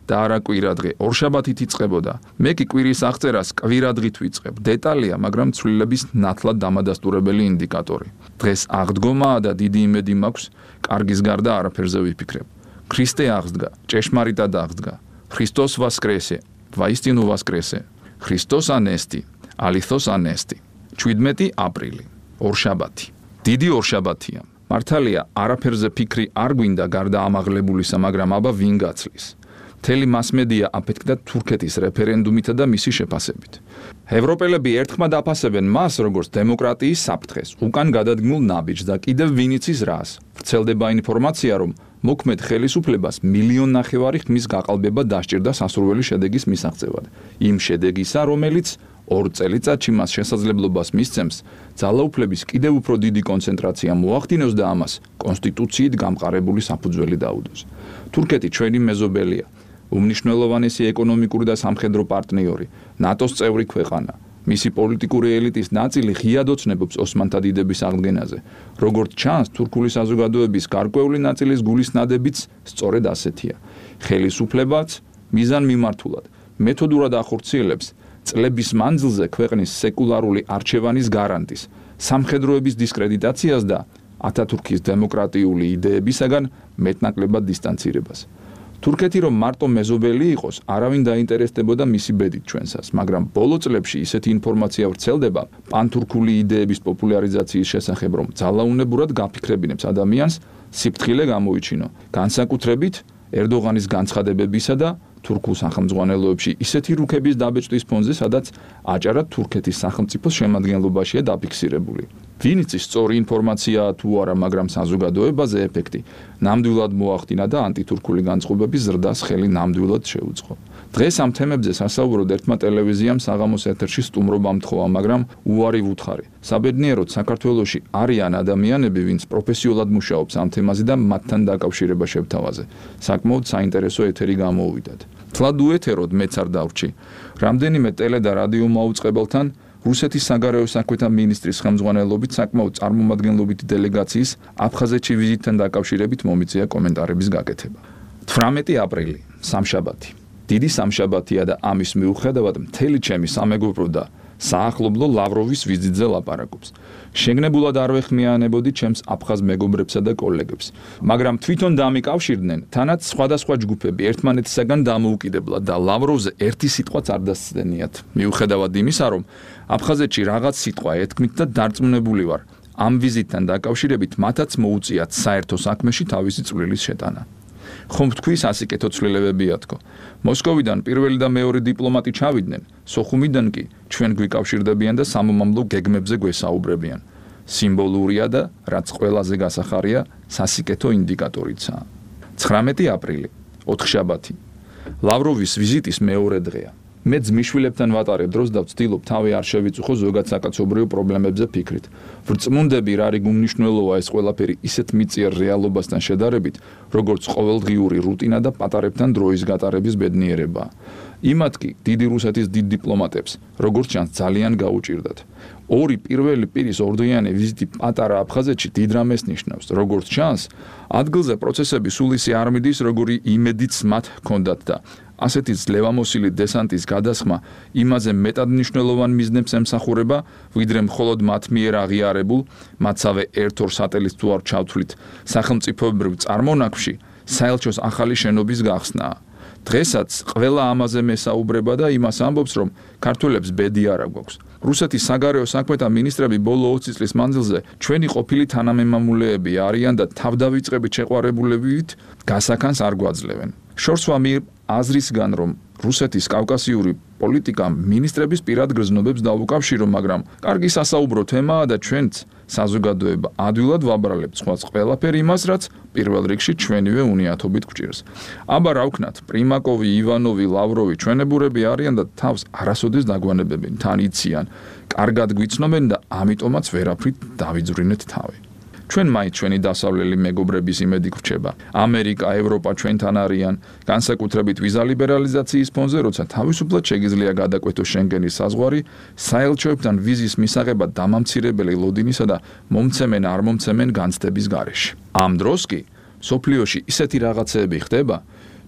და არა კვირადღე. ორშაბათით იწყებოდა. მე კი კვირის აღწერას კვირადღით ვიწყებ. დეტალია, მაგრამ ცვლილების ნათლად დამადასტურებელი ინდიკატორი. დღეს აღდგომაა და დიდი იმედი მაქვს, კარგის გარდა არაფერზე ვიფიქრებ. ქრისტე აღსდგა, ჭეშმარიტად აღსდგა. Христос воскресе, воистину воскресе. Христос анести, алithos anesti. შვიდმეტი აპრილი, ორშაბათი. დიდი ორშაბათია. მართალია, არაფერზე ფიქრი არ გვინდა გარდა ამაღლებულისა, მაგრამ აბა ვინ გაცლის? მთელი მასმედია აფეთქდა თურქეთის რეფერენდუმითა და მისი შეფასებით. ევროპელები ერთხმად აფასებენ მას, როგორც დემოკრატიის საფრთხეს, უკან გადადგმულ ნაბიჯს და კიდევ ვინ იცის რას. ვრცელდება ინფორმაცია, რომ მოქმედ ხელისუფლებას მილიონ ნახევარი ხმის გაყალბება დასჭირდა სასურველი შედეგის მისაღწევად. იმ შედეგისა, რომელიც ორ წელიწადში მას შესაძლებლობას მისცემს ძალაუფლების კიდევ უფრო დიდი კონცენტრაცია მოახდინოს და ამას კონსტიტუციით გამყარებული საფუძველი დაუდოს. თურქეთი ჩვენი მეზობელია, უმნიშვნელოვანესი ეკონომიკური და სამხედრო პარტნიორი, ნატოს წევრი ქვეყანა. მისი პოლიტიკური ელიტის ნაწილი ღიად ოცნებობს ოსმანთა დიდების აღდგენაზე. როგორც ჩანს, თურქული საზოგადოების გარკვეული ნაწილის გულისნადებიც სწორედ ასეთია. ხელისუფლებაც მიზანმიმართულად, მეთოდურად ახორციელებს წლების მანძილზე ქვეყნის სეკულარული არჩევანის გარანტის, სამხედროების დისკრედიტაციას და ათათურქის დემოკრატიული იდეებისაგან მეტნაკლებად დისტანცირებას. თურქეთი რომ მარტო მეზობელი იყოს, არავინ დაინტერესდებოდა მისი ბედით ჩვენსას, მაგრამ ბოლო წლებში ისეთი ინფორმაცია ვრცელდება პანთურქული იდეების პოპულარიზაციის შესახებ, რომ ძალაუნებურად გაფიქრებინებს ადამიანს სიფრთხილე გამოიჩინო, განსაკუთრებით ერდოღანის განცხადებებისა და თურქულ სახელმძღვანელოებში ისეთი რუქების დაბეჭდის ფონზე, სადაც აჭარა თურქეთის სახელმწიფოს შემადგენლობაშია დაფიქსირებული. ვინ იცის სწორი ინფორმაციაა თუ არა, მაგრამ საზოგადოებაზე ეფექტი ნამდვილად მოახდინა და ანტითურქული განწყობების ზრდას ხელი ნამდვილად შეუწყო. დღეს ამ თემებზე სასაუბროდ ერთმა ტელევიზიამ საღამოს ეთერში სტუმრობა მთხოვა, მაგრამ უარი ვუთხარი. საბედნიეროდ საქართველოში არიან ადამიანები, ვინც პროფესიულად მუშაობს ამ თემაზე და მათთან დაკავშირება შევთავაზე. საკმაოდ საინტერესო ეთერი გამოუვიდათ. თლად უეთეროდ მეც არ დავრჩი. რამდენიმე ტელე და რადიო მაუწყებელთან რუსეთის საგარეო საქმეთა მინისტრის ხელმძღვანელობით საკმაოდ წარმომადგენლობითი დელეგაციის აფხაზეთში ვიზიტთან დაკავშირებით მომიწია კომენტარების გაკეთება. თვრამეტი აპრილი, სამშაბათი. დიდი სამშაბათია და ამის მიუხედავად მთელი ჩემი სამეგობრო და საახლობლო ლავროვის ვიზიტზე ლაპარაკობს. შეგნებულად არ ვეხმიანებოდი ჩემს აფხაზ მეგობრებსა და კოლეგებს, მაგრამ თვითონ დამიკავშირდნენ, თანაც სხვადასხვა ჯგუფები ერთმანეთისაგან დამოუკიდებლად და ლავროვზე ერთი სიტყვაც არ დასცდენიათ. მიუხედავად იმისა, რომ აფხაზეთში რაღაც სიტყვა ეთქმით და დარწმუნებული ვარ, ამ ვიზიტთან დაკავშირებით მათაც მოუწიათ საერთო საქმეში თავისი წვლილის შეტანა. ხომ თქვის ასიკეთო ცვლილებებია თქო. მოსკოვიდან პირველი და მეორე დიპლომატი ჩავიდნენ, სოხუმიდან კი ჩვენ გვიკავშირდებიან და სამომავლო გეგმებზე გვესაუბრებიან. სიმბოლურია და რაც ყველაზე გასახარია, სასიკეთო ინდიკატორიცაა. ცხრამეტი აპრილი, ოთხშაბათი. ლავროვის ვიზიტის მეორე დღეა. მე ძმისშვილებთან ვატარებ დროს და ვცდილობ თავი არ შევიწუხო ზოგად საკაცობრიო პრობლემებზე ფიქრით. ვრწმუნდები რა რიგ უმნიშვნელოა ეს ყველაფერი ისეთ მიწიერ რეალობასთან შედარებით, როგორც ყოველდღიური რუტინა და პატარებთან დროის გატარების ბედნიერება. იმათ კი დიდი რუსეთის დიდ დიპლომატებს, როგორც ჩანს, ძალიან გაუჭირდათ. ორი პირველი პირის ორდღიანი ვიზიტი პატარა აფხაზეთში დიდ რამეს ნიშნავს. როგორც ჩანს, ადგილზე პროცესები სულ ისე არ მიდის, როგორი იმედიც მათ ჰქონდათ და ასეთი ძლევამოსილი დესანტის გადასხმა იმაზე მეტად მნიშვნელოვან მიზნებს ემსახურება, ვიდრე მხოლოდ მათ მიერ აღიარებულ, მათსავე ერთ-ორ სატელიტს თუ არ ჩავთვლით, სახელმწიფოებრივ წარმონაქმში საელჩოს ახალი შენობის გახსნაა. დღესაც ყველა ამაზე მესაუბრება და იმას ამბობს, რომ ქართველებს ბედი არ აგვაქვს. რუსეთის საგარეო საქმეთა მინისტრები ბოლო ოცი წლის მანძილზე ჩვენი ყოფილი თანამემამულეები არიან და თავდავიწყებით შეყვარებულებით გასახანს არ გვაძლევენ. შორს ვამიერ აზრისგან, რომ რუსეთის კავკასიური პოლიტიკა მინისტრების პირად გრძნობებს დაუკავშირო, მაგრამ კარგი სასაუბრო თემაა და ჩვენც საზოგადოება ადვილად ვაბრალებთ სხვას ყველაფერი იმას, რაც პირველ რიგში ჩვენივე უნიათობით გვჭირს. აბა რა ვქნათ, პრიმაკოვი, ივანოვი, ლავროვი ჩვენებურები არიან და თავს არასოდეს დაგვანებებენ, თან იციან, კარგად გვიცნობენ და ამიტომაც ვერაფრით დავიძვრინეთ თავი. ჩვენ მაინც ჩვენი დასავლელი მეგობრების იმედი გვრჩება. ამერიკა, ევროპა ჩვენთან არიან, განსაკუთრებით ვიზა ლიბერალიზაციის ფონზე, როცა თავისუფლად შეგიძლია გადაკვეთოს შენგენის საზღვარი, საელჩოებთან ვიზის მისაღება დამამცირებელი ლოდინისა და მომცემენ არ მომცემენ განცდების გარეშე. ამ დროს კი სოფლიოში ისეთი რაღაცეები ხდება,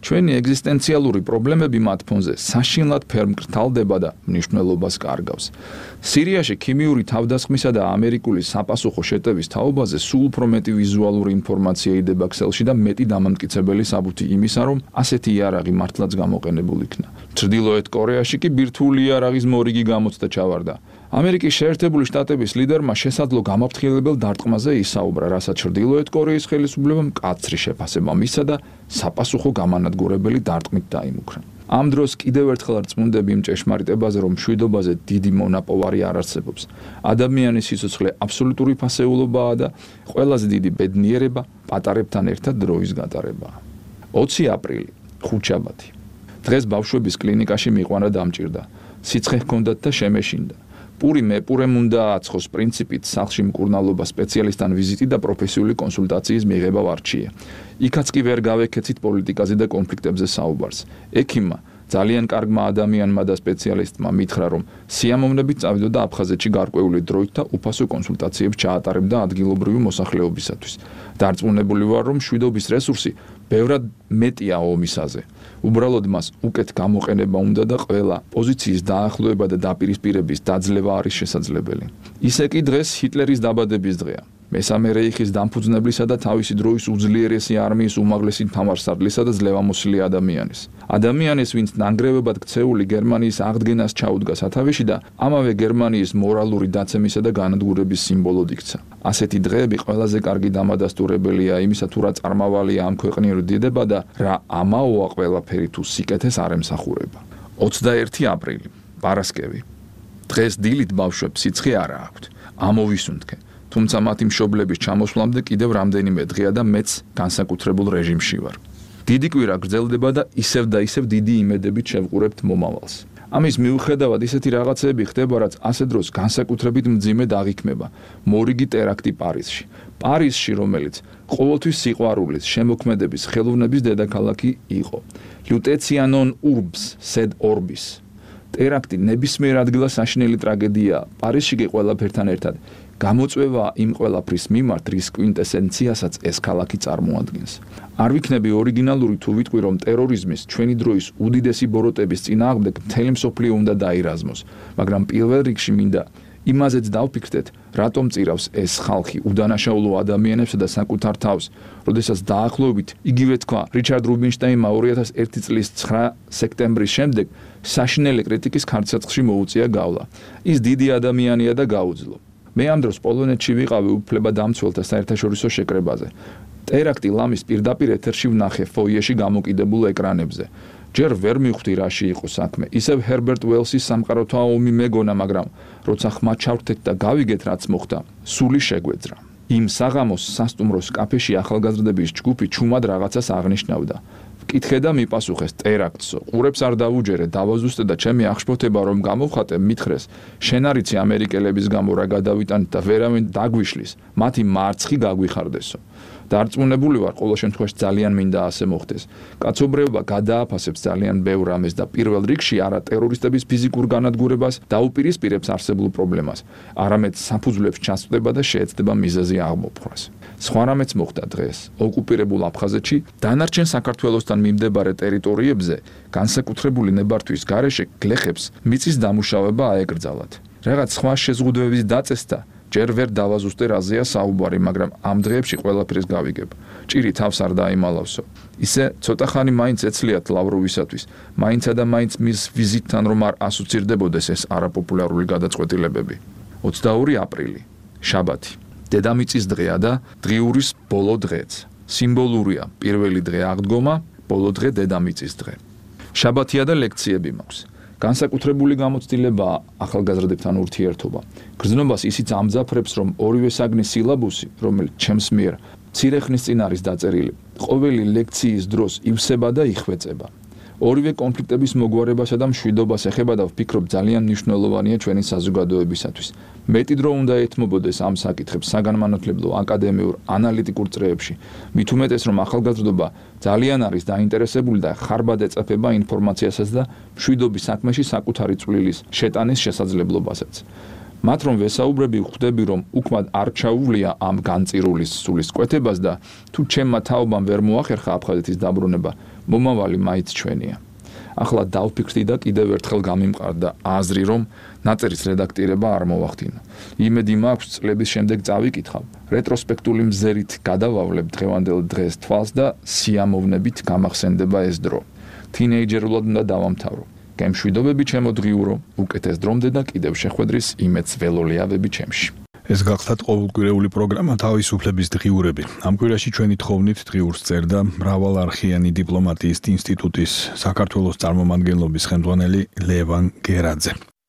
ჩვენი ეგზისტენციალური პრობლემები მათ ფონზე საშინლად ფერმკრთალდება და მნიშვნელობას კარგავს. სირიაში ქიმიური თავდასხმისა და ამერიკული საპასუხო შეტევის თაობაზე სულ უფრო მეტი ვიზუალური ინფორმაცია იდება ქსელში და მეტი დამამტკიცებელი საბუთი იმისა, რომ ასეთი იარაღი მართლაც გამოყენებულ იქნა. ჩრდილოეთ კორეაში კი ბირთვული იარაღის მორიგი გამოცდა ჩავარდა. ამერიკის შეერთებული შტატების ლიდერმა შესაძლო გამაფრთხილებელ დარტყმაზე ისაუბრა, რასაც ჩრდილოეთ კორეის ხელისუფლებამ მკაცრი შეფასება მისცა და საპასუხო გამანადგურებელი დარტყმით დაიმუქრა. ამ დროს კიდევ ერთხელ არ წმუნდები იმ ჭეშმარიტებაზე, რომ მშვიდობაზე დიდი მონაპოვარი არ არსებობს. ადამიანის სიცოცხლე აბსოლუტური ფასეულობაა და ყველაზე დიდი ბედნიერება პატარებთან ერთად დროის გატარებაა. ოცი აპრილი, ხუთშაბათი. დღეს ბავშვების კლინიკაში მიყვანა დამჭირდა. სიცხე ჰქონდათ და შემეშინდა. პური მეპურემ უნდა აცხოს პრინციპით სახლში მკურნალობა სპეციალისტთან ვიზიტი და პროფესიული კონსულტაციის მიღება ვარჩია. იქაც კი ვერ გავეკეცით პოლიტიკაზე და კონფლიქტებზე საუბარს. ექიმმა ძალიან კარგმა ადამიანმა და სპეციალისტმა მითხრა, რომ სიამოვნებით წავიდოდა აფხაზეთში გარკვეული დროით და უფასო კონსულტაციებს ჩაატარებდა ადგილობრივი მოსახლეობისათვის. დარწმუნებული ვარ, რომ მშვიდობის რესურსი ბევრად მეტია ომისაზე. უბრალოდ მას უკეთ გამოყენება უნდა და ყველა პოზიციის დაახლოება და დაპირისპირების დაძლევა არის შესაძლებელი. ისე კი დღეს ჰიტლერის დაბადების დღეა. მესამე რეიხის დამფუძნებლისა და თავისი დროის უძლიერესი არმიის უმაღლესი მთავარსარდლისა და ძლევამოსილი ადამიანის. ადამიანის, ვინც ნანგრევებად ქცეული გერმანიის აღდგენას ჩაუდგა სათავეში და ამავე გერმანიის მორალური დაცემისა და განადგურების სიმბოლოდ იქცა. ასეთი დღეები ყველაზე კარგი დამადასტურებელია იმისა, თუ რა წარმავალია ამ ქვეყნიერ დიდება და რა ამაოა ყველაფერი თუ სიკეთეს არ ემსახურება. ოცდაერთი აპრილი, პარასკევი. დღეს დილით ბავშვებს სიცხე არ აქვთ. ამოვისუნთქე. თუმცა მათი მშობლების ჩამოსვლამდე კიდევ რამდენიმე დღეა და მეც განსაკუთრებულ რეჟიმში ვარ. დიდი კვირა გრძელდება და ისევ და ისევ დიდი იმედებით შევყურებთ მომავალს. ამის მიუხედავად ისეთი რაღაცები ხდება, რაც ასე დროს განსაკუთრებით მძიმედ აღიქმება. მორიგი ტერაქტი პარიზში. პარიზში, რომელიც ყოველთვის სიყვარულის, შემოქმედების, ხელოვნების დედაქალაქი იყო. Lutetianon urbs sed orbis. ტერაქტი ნებისმიერ ადგილას საშინელი ტრაგედია. პარიზში კი ყველაფერთან ერთად გამოწვევა იმ ყველაფრის მიმართ, რის კვინტესენციასაც ეს ქალაქი წარმოადგენს. არ ვიქნები ორიგინალური თუ ვიტყვი, რომ ტერორიზმის ჩვენი დროის უდიდესი ბოროტების წინააღმდეგ მთელი მსოფლიო უნდა დაირაზმოს, მაგრამ პირველ რიგში მინდა იმაზეც დავფიქრდეთ, რატომ წირავს ეს ხალხი უდანაშაულო ადამიანებსა და საკუთარ თავს, როდესაც დაახლოებით იგივე თქვა რიჩარდ რუბინშტაინმა ორი ათას ერთი წლის ცხრა სექტემბრის შემდეგ საშინელი კრიტიკის ქარცეცხლში მოუწია გავლა. ის დიდი ადამიანია და გაუძლო. მე ამ დროს პოლონეთში ვიყავი უფლებადამცველთა საერთაშორისო შეკრებაზე. ტერაქტი ლამის პირდაპირ ეთერში ვნახე ფოიეში გამოკიდებულ ეკრანებზე. ჯერ ვერ მივხვდი რაში იყო საქმე. ისევ ჰერბერტ უელსის სამყაროთა ომი მეგონა, მაგრამ როცა ხმა ჩავრთეთ და გავიგეთ რაც მოხდა, სული შეგვეძრა. იმ საღამოს სასტუმროს კაფეში ახალგაზრდების ჯგუფი ჩუმად რაღაცას აღნიშნავდა. ვკითხე და მიპასუხეს ტერაქტსო. ყურებს არ დავუჯერე, დავაზუსტე და ჩემი აღშფოთება რომ გამოვხატე, მითხრეს, შენ არიცი ამერიკელების გამო რა გადავიტანით და ვერავინ დაგვიშლის, მათი მარცხი გაგვიხარდესო. დარწმუნებული ვარ, ყოველ შემთხვევაში ძალიან მინდა ასე მოხდეს. კაცობრიობა გადააფასებს ძალიან ბევრ რამეს და პირველ რიგში არა ტერორისტების ფიზიკურ განადგურებას დაუპირისპირებს არსებულ პრობლემას, არამედ საფუძვლებს ჩასწვდება და შეეცდება მიზეზი აღმოფხვრას. სხვა რამეც მოხდა დღეს. ოკუპირებულ აფხაზეთში დანარჩენ საქართველოსთან მიმდებარე ტერიტორიებზე განსაკუთრებული ნებართვის გარეშე გლეხებს მიწის დამუშავება აეკრძალათ. რაღაც სხვა შეზღუდვების დაწესდა ჯერ ვერ დავაზუსტე რაზეა საუბარი, მაგრამ ამ დღეებში ყველაფერს გავიგებ. ჭირი თავს არ დაიმალავსო. ისე ცოტა ხანი მაინც ეცლიათ ლავროვისათვის, მაინცა და მაინც მის ვიზიტთან რომ არ ასოცირდებოდეს ეს არაპოპულარული გადაწყვეტილებები. ოცდაორი აპრილი, შაბათი. დედამიწის დღეა და დღიურის ბოლო დღეც. სიმბოლურია პირველი დღე აღდგომა, ბოლო დღე დედამიწის დღე. შაბათია და ლექციები მაქვს. განსაკუთრებული გამოცდილება ახალგაზრდებთან ურთიერთობა. გრძნობას ისიც ამძაფრებს, რომ ორივე საგნის სილაბუსი, რომელიც ჩემს მიერ მცირე ხნის წინ არის დაწერილი, ყოველი ლექციის დროს ივსება და იხვეწება. ორივე კონფლიქტების მოგვარებასა და მშვიდობას ეხება და ვფიქრობ ძალიან მნიშვნელოვანია ჩვენი საზოგადოებისათვის. მეტი დრო უნდა ეთმობოდეს ამ საკითხებს საგანმანათლებლო, აკადემიურ, ანალიტიკურ წრეებში. მით უმეტეს, რომ ახალგაზრდობა ძალიან არის დაინტერესებული და ხარბად ეწეფება ინფორმაციასაც და მშვიდობის საქმეში საკუთარი წვლილის შეტანის შესაძლებლობასაც. მათ რომ ვესაუბრები, ვხვდები, რომ უკმად არ ჩაუვლია ამ განწირულის სულის კვეთებას და თუ ჩემმა თაობამ ვერ მოახერხა აფხაზეთის დაბრუნება, მომავალი მაინც ჩვენია. ახლა დავფიქრდი და კიდევ ერთხელ გამიმყარდა აზრი, რომ ნაწერის რედაქტირება არ მოვახდინო. იმედი მაქვს წლების შემდეგ წავიკითხავ, რეტროსპექტული მზერით გადავავლებ დღევანდელ დღეს თვალს და სიამოვნებით გამახსენდება ეს დრო. თინეიჯერულად უნდა დავამთავრო. გემშვიდობები ჩემო დღიურო, უკეთეს დრომდე და კიდევ შეხვედრის იმედს ველოლიავები ჩემში. ეს გახლავთ ყოველკვირეული პროგრამა თავისუფლების დღიურები. ამ კვირაში ჩვენი თხოვნით დღიურს წერდა მრავალარხიანი დიპლომატიის ინსტიტუტის საქართველოს წარმომადგენლობის ხელმძღვანელი ლევან გერაძე.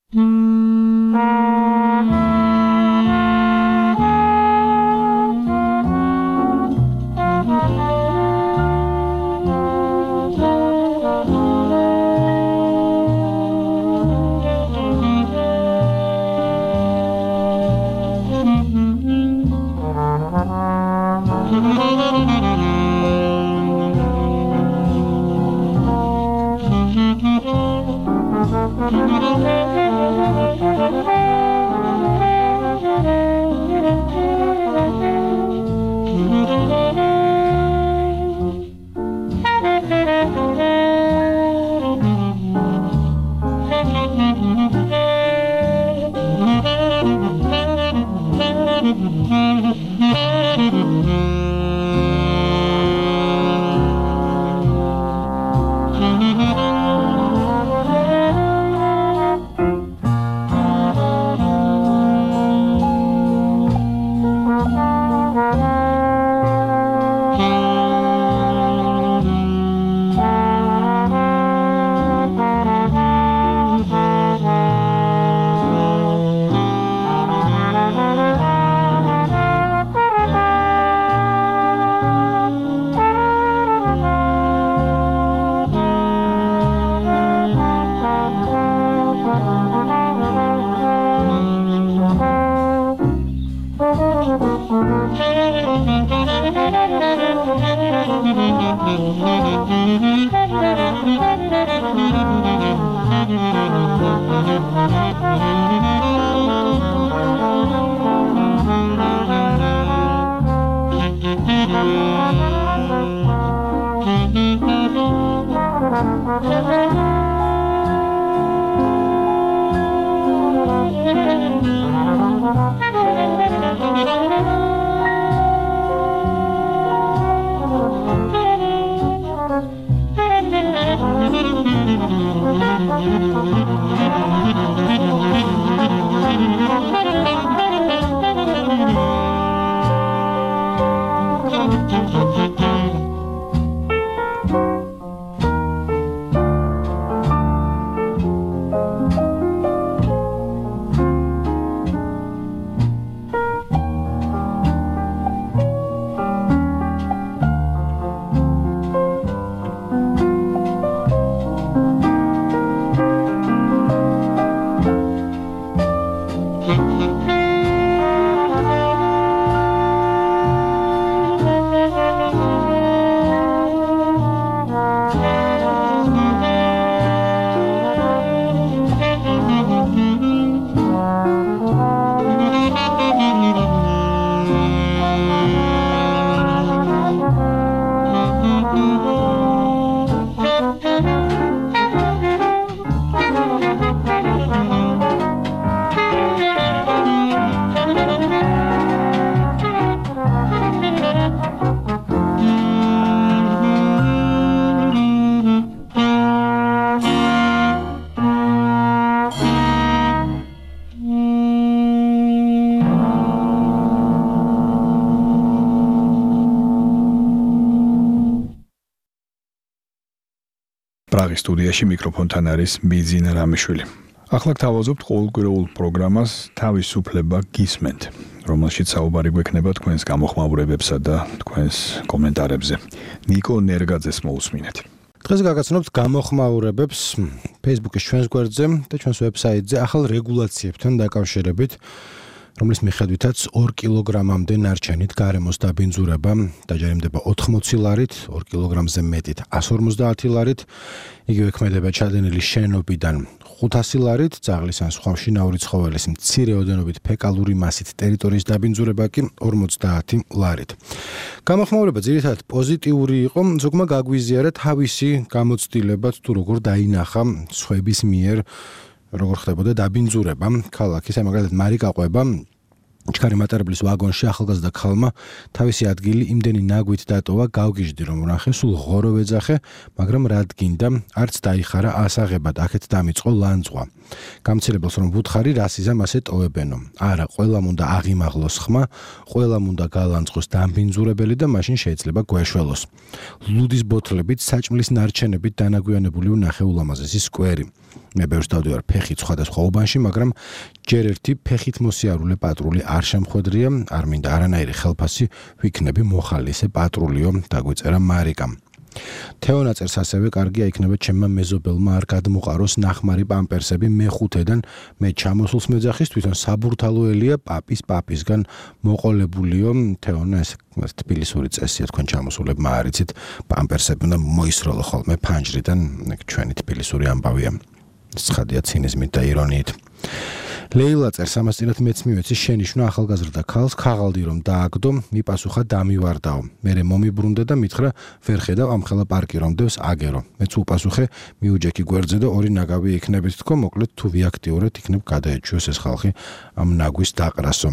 პრაღის სტუდიაში მიკროფონთან არის ბიძინა რამიშვილი. ახლა გთავაზობთ ყოველკვირეულ პროგრამას თავისუფლება გისმენთ, რომელშიც საუბარი გვექნება თქვენს გამოხმაურებებსა და თქვენს კომენტარებზე. ნიკო ნერგაძეს მოусმინეთ. დღეს გაგაცნობთ გამოხმაურებებს Facebook-ის ჩვენს გვერდზე და ჩვენს ვებსაიტზე ახალ რეგულაციებთან დაკავშირებით, რომლის მიხედვითაც ორ კილოგრამამდე ნარჩენით გარემოს დაბინძურება დაჯერიმდება ოთხმოცი ლარით, ორ კილოგრამზე მეტით εκατს ორმოცდაათი ლარით, იგივე ქმედება ჩადენილი შენობიდან ხუთასი ლარით, ძაღლის ან სხვა შინაური ცხოველის მცირე ოდენობით ფეკალური მასით ტერიტორიის დაბინძურება კი ორმოცდაათი ლარით. გამოხმაურება ძირითადად პოზიტიური იყო, ზოგმა გაგვიზიარა თავისი გამოცდილებაც თუ როგორ დაინახა სხვების მიერ როგორ ხდებოდა დაბინძურება ქალაქის, მაგალითად მარიკა ყვება ჩქარი მატარებლის ვაგონში ახალგაზრდა ქალმა თავისი ადგილი იმდენი ნაგვით დატოვა, გავგიჟდი რომ ვნახე, სულ ღორო ვეძახე, მაგრამ რად გინდა, არც დაიხარა ასაღებად, აქეთ დამიწყო ლანძღვა. გამცილებელს რომ ვუთხარი, რასიზამ ასე ტოვებენო. არა, ყველამ უნდა აღიმაღლოს ხმა, ყველამ უნდა გალანძღოს დამბინძურებელი და მაშინ შეიძლება გვეშველოს. ლუდის ბოთლებით, საჭმლის ნარჩენებით დანაგვიანებული ვნახე ულამაზესი სკვერი. მე ბევრს დავდივარ ფეხით სხვადასხვა უბანში, მაგრამ ჯერ ერთი ფეხით მოსიარულე პატრული არ შემხვედრია, არ მინდა არანაირი ხელფასი ვიქნები მოხალისე პატრულიო, დაგვიწერა მარიკამ. თეონაწერს ასევე კარგია იქნება ჩემმა მეზობელმა არ გადმოყაროს ნახმარი პამპერსები მეხუთედან მე ჩამოსულს მეძახის თვითონ საბურთალოელია პაპის პაპისგან მოყოლებულიო თეონა ეს თბილისური წესია თქვენ ჩამოსულებმა არიცით პამპერსები უნდა მოისროლო ხოლმე ფანჯრიდან ჩვენი თბილისური ამბავია ცხადია ცინიზმით და ირონიით ლეილა წერს ამასწინათ მეც მივეცი შენიშვნა ახალგაზრდა ქალს ქაღალდი რომ დააგდო მიპასუხა დამივარდაო მერე მომიბრუნდა და მითხრა ვერ ხედავ ამ ხელა პარკი რომ დევს აგერო მეც უპასუხე მიუჯექი გვერდზე და ორი ნაგავი იქნებით თქო მოკლედ თუ ვიაქტიურეთ იქნებ გადაეჩვიოს ეს ხალხი ამ ნაგვის დაყრასო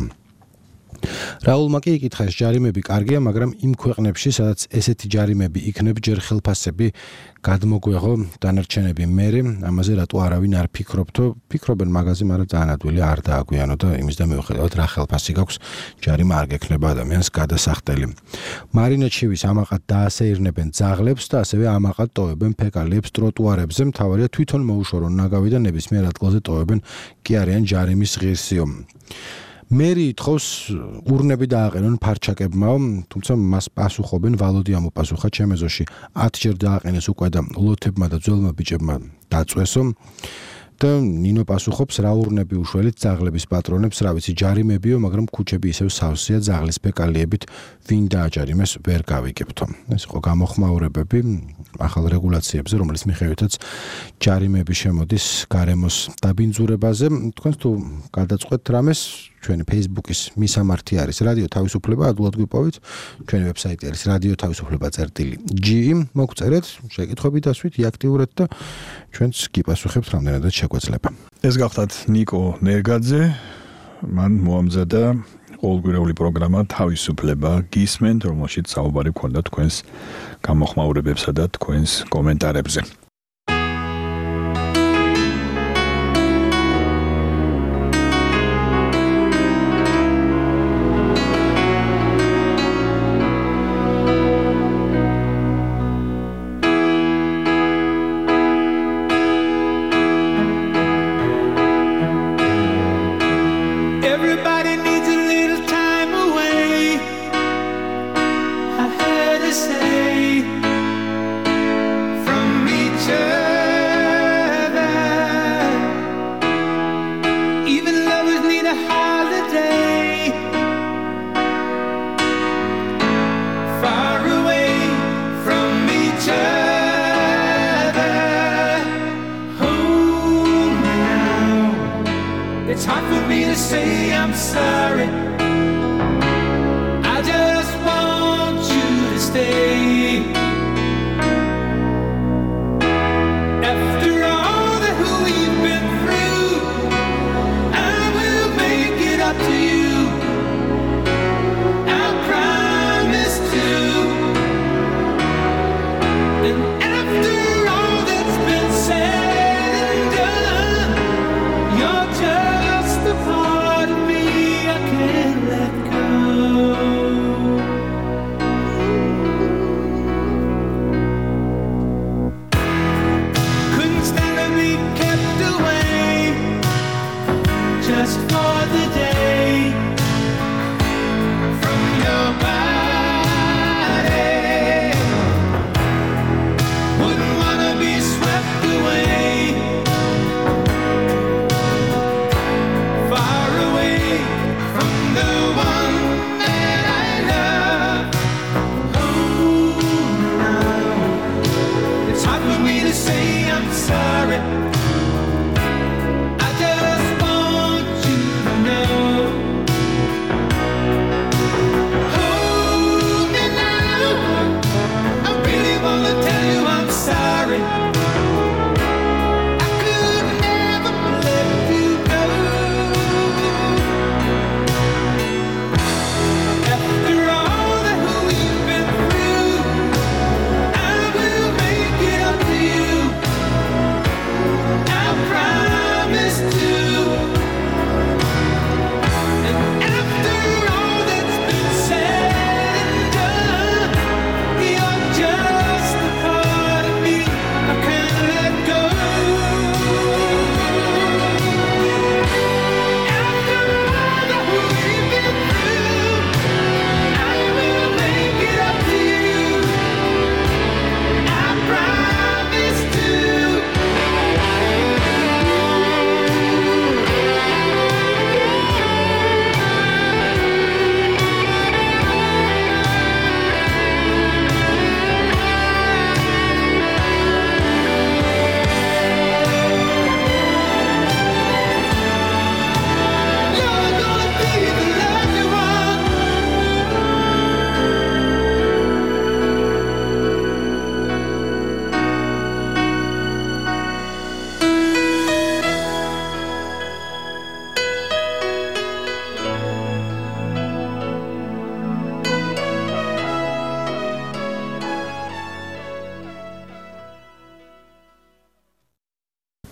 რაულმა კი იკითხეს ჯარიმები კარგია მაგრამ იმ ქვეყნებში სადაც ესეთი ჯარიმები იქნებ ჯერ ხელფასები გადმოგვეღო დანარჩენები მერე ამაზე რატო არავინ არ ფიქრობთო ფიქრობენ მაგაზე მაგრამ ძალიან ადვილი არ დააგვიანო და იმის და მიუხედავად რა ხელფასი გაქვს ჯარიმა არ გექნება ადამიანს გადასახდელი მარინაჩივის ამაყად დაასეირნებენ ძაღლებს და ასევე ამაყად ტოვებენ ფეკალიებს ტროტუარებზე მთავარია თვითონ მოუშორონ ნაგავი და ნებისმიერ ადგილზე ტოვებენ კი არიან ჯარიმის ღირსიო მერი ითხოვს ურნები დააყენონ ფარჩაკებმაო, თუმცა მას პასუხობენ ვალოდი ამოპასუხა ჩემეზოში ათჯერ დააყენეს უკვე და ლოთებმა და ძველმა ბიჭებმა დაწვესო და ნინო პასუხობს რა ურნები უშველით ძაღლების პატრონებს, რა ვიცი ჯარიმებიო, მაგრამ ქუჩები ისევ სავსეა ძაღლის ფეკალიებით, ვინ დააჯარიმეს ვერ გავიგებთო. ეს იყო გამოხმაურებები ახალ რეგულაციებზე, რომლის მიხედვითაც ჯარიმები შემოდის გარემოს დაბინძურებაზე. თქვენ თუ გადაწყვეტთ რამეს ჩვენი Facebook-ის მისამართი არის რადიო თავისუფლება, ადვილად გვიპოვით. ჩვენი ვებსაიტი არის radio თავისუფლება წერტილი ჯი, მოგწერეთ, შეკითხვები დასვით, იაქტიურეთ და ჩვენც გიპასუხებთ რამდენადაც შეგვეძლება. ეს გახლავთ ნიკო ნერგაძე, მან მოამზადა ყოველკვირეული პროგრამა თავისუფლება გისმენთ, რომელშიც საუბარი გქონდა თქვენს გამოხმაურებებსა და თქვენს კომენტარებზე.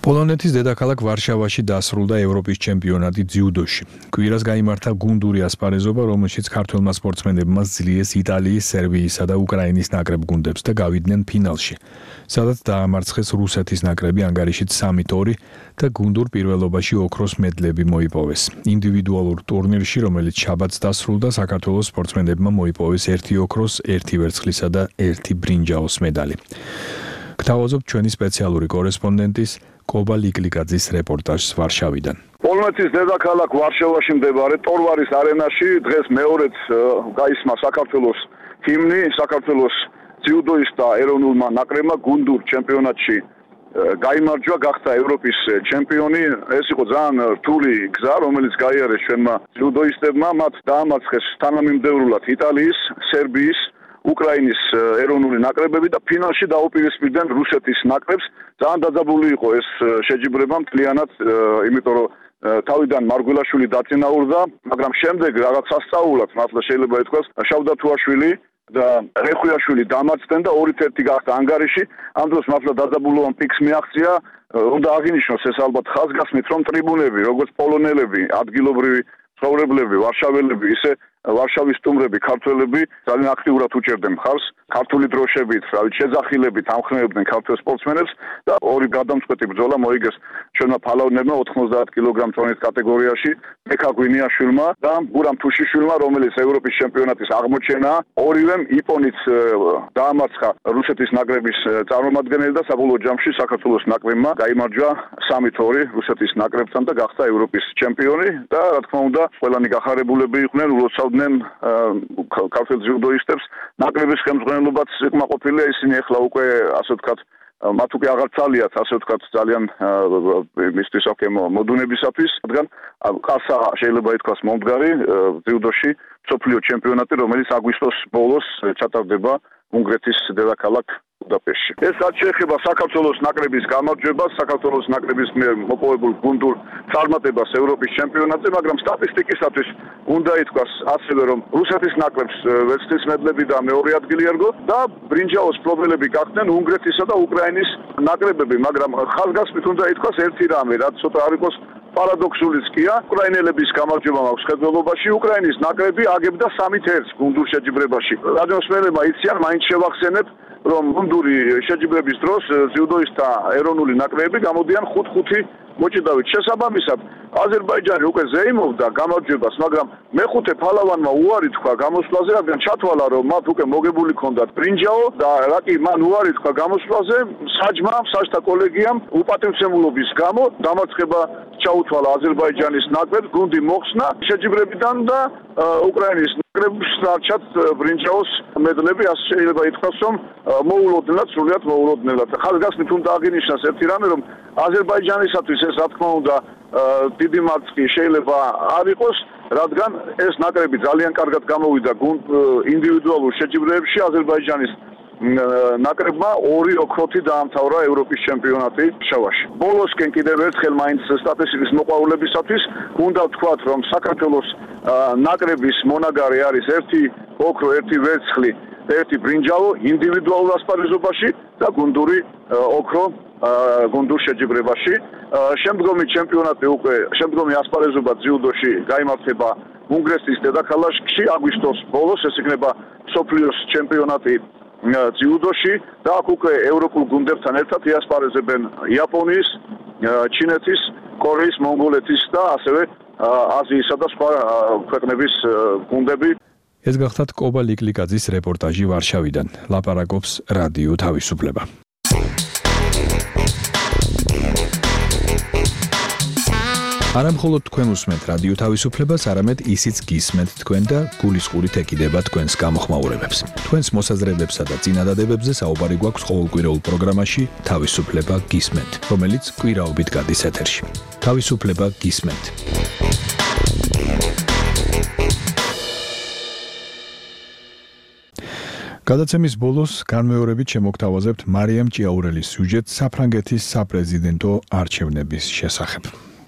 პოლონეთის დედაქალაქ ვარშავაში დასრულდა ევროპის ჩემპიონატი ძიუდოში. კვირას გაიმართა გუნდური ასპარეზობა, რომელშიც ქართველმა სპორტსმენებმა ზლიეს იტალიის, სერბიისა და უკრაინის ნაკრებ გუნდებს და გავიდნენ ფინალში, სადაც დაამარცხეს რუსეთის ნაკრები ანგარიშით სამი ორი და გუნდურ პირველობაში ოქროს მედლები მოიპოვეს. ინდივიდუალურ ტურნირში, რომელიც შაბათს დასრულდა, საქართველოს სპორტსმენებმა მოიპოვეს ერთი ოქროს, ერთი ვერცხლისა და ერთი ბრინჯაოს медали. გთავაზობთ ჩვენი სპეციალური კორესპონდენტის კობა ლიკლიკაძის რეპორტაჟს ვარშავიდან. პოლონეთის დედაქალაქ ვარშავაში მდებარე ტორვარის არენაში დღეს მეორედ გაისმა საქართველოს ჰიმნი, საქართველოს ძიუდოისტთა ეროვნულმა ნაკრებმა გუნდურ ჩემპიონატში გაიმარჯვა, გახდა ევროპის ჩემპიონი. ეს იყო ძალიან რთული გზა, რომელიც გაიარეს ჩვენმა ძიუდოისტებმა, მათ დაამარცხეს თანამიმდევრულად იტალიის, სერბიის, უკრაინის ეროვნული ნაკრებები და ფინალში დაუპირისპირდნენ რუსეთის ნაკრებს. ძალიან დაძაბული იყო ეს შეჯიბრება მთლიანად, იმიტომ რომ თავიდან მარგველაშვილი დაწინაურდა, მაგრამ შემდეგ რაღაც სასწაულად, მართლა შეიძლება ითქვას, შავდათუაშვილი და რეხუიაშვილი დამარცხდნენ და ორი ერთი გახდა ანგარიში. ამ დროს მართლა დაძაბულოვან პიკს მიაღწია. უნდა აღინიშნოს ეს ალბათ ხაზგასმით, რომ ტრიბუნები, როგორც პოლონელები, ადგილობრივი ცხოვრებლები, ვარშაველები, ისე ვარშავის სტუმრები, ქართველები ძალიან აქტიურად უჭერდნენ მხარს ქართული დროშებით, რავით, შეძახილებით ამხნევებდნენ ქართველ სპორტსმენებს და ორი გადამწყვეტი ბრძოლა მოიგეს ჩვენმა ფალავნებმა ოცდაათ კილოგრამ ტონის კატეგორიაში, მეკა გვინიაშვილმა და გურამ თუშიშვილმა, რომელიც ევროპის ჩემპიონატის აღმოჩენაა. ორივემ იპონით დაამარცხა რუსეთის ნაკრების წარმომადგენელი და საბოლოო ჯამში საქართველოს ნაკრებმა გაიმარჯვა სამი ორი რუსეთის ნაკრებთან და გახდა ევროპის ჩემპიონი და რა თქმა უნდა, ყველანი გახარებულები იყვნენ, ულოცავდნენ ქართველ ძიუდოისტებს. ნაკრების ხელმძღვანელობაც უკმაყოფილია, ისინი ახლა უკვე ასე ვთქვათ მათ უკვე აღარ წალიათ, ასე ვთქვათ, ძალიან მისთვის ოკე მოდუნებისათვის, რადგან ყასა შეიძლება ითქვას მომდგარი ძიუდოში მსოფლიო ჩემპიონატი, რომელიც აგვისტოს ბოლოს ჩატარდება უნგრეთის დედაქალაქ ბუდაპეშტში. ეს რაც შეეხება საქართველოს ნაკრების გამარჯვებას, საქართველოს ნაკრების მიერ მოპოვებულ გუნდურ წარმატებას ევროპის ჩემპიონატზე, მაგრამ სტატისტიკისათვის უნდა ითქვას ასევე, რომ რუსეთის ნაკრებს ვერცხლის მედლები და მეორე ადგილი ერგო და ბრინჯაოს მფლობელები გახდნენ უნგრეთისა და უკრაინის ნაკრებები, მაგრამ ხაზგასმით უნდა ითქვას ერთი რამე, რაც ცოტა არ იყოს პარადოქსულიც კია, უკრაინელების გამარჯვება მაქვს ხელმძღვანელობაში, უკრაინის ნაკრები აგებდა სამით ერთს გუნდურ შეჯიბრებაში. რადიოსმენელებმა იციან, მაინც შევახსენებ, რომ გუნდური შეჯიბრების დროს ძიუდოისტთა ეროვნული ნაკრებები გამოდიან ხუთ ხუთი მოჭიდავით. შესაბამისად, აზერბაიჯანი უკვე ზეიმობდა გამარჯვებას, მაგრამ მეხუთე ფალავანმა უარი თქვა გამოსვლაზე, რადგან ჩათვალა, რომ მათ უკვე მოგებული ჰქონდათ ბრინჯაო და რაკი მან უარი თქვა გამოსვლაზე, საჯმა, საჯთა კოლეგიამ უპატივცემულობის გამო დამარცხება ჩაუთვალა აზერბაიჯანის ნაკრებს, გუნდი მოხსნა შეჯიბრებიდან და უკრაინის ნაკრებს დარჩათ ბრინჯაოს მედლები, ასე შეიძლება ითქვას, რომ მოულოდნელად, სრულიად მოულოდნელად. ხაზგასმით უნდა აღინიშნოს ერთი რამე, რომ აზერბაიჯანისათვის ეს რა თქმა უნდა დიდი მარცხი შეიძლება არ იყოს, რადგან ეს ნაკრები ძალიან კარგად გამოვიდა ინდივიდუალურ შეჯიბრებებში. აზერბაიჯანის ნაკრებმა ორი ოქროთი დაამთავრა ევროპის ჩემპიონატი შავაში. ბოლოსკენ კიდევ ერთხელ მაინც სტატისტიკის მოყვარულებისათვის უნდა ვთქვათ, რომ საქართველოს ნაკრების მონაგარი არის ერთი ოქრო, ერთი ვერცხლი, ერთი ბრინჯაო ინდივიდუალურ ასპარეზობაში და გუნდური ოქრო გუნდურ შეჯიბრებაში. შემდგომი ჩემპიონატი უკვე, შემდგომი ასპარეზობა ძიუდოში გაიმართება უნგრეთის დედაქალაქში აგვისტოს ბოლოს, ეს იქნება მსოფლიოს ჩემპიონატი ძიუდოში და აქ უკვე ევროპულ გუნდებთან ერთად იასპარეზებენ იაპონიის, ჩინეთის, კორეის, მონღოლეთის და ასევე აზიისა და სხვა ქვეყნების გუნდები. ეს გახლავთ კობა ლიკლიკაძის რეპორტაჟი ვარშავიდან. ლაპარაკობს რადიო თავისუფლება. არა მხოლოდ თქვენ უსმენთ რადიო თავისუფლებას, არამედ ისიც გისმენთ თქვენ და გულისყურით ეკიდება თქვენს გამოხმაურებებს. თქვენს მოსაზრებებსა და წინადადებებზე საუბარი გვაქვს ყოველკვირეულ პროგრამაში თავისუფლება გისმენთ, რომელიც კვირაობით გადის ეთერში. თავისუფლება გისმენთ. გადაცემის ბოლოს განმეორებით შემოგთავაზებთ მარიამ ჭიაურელის სიუჟეტს საფრანგეთის საპრეზიდენტო არჩევნების შესახებ.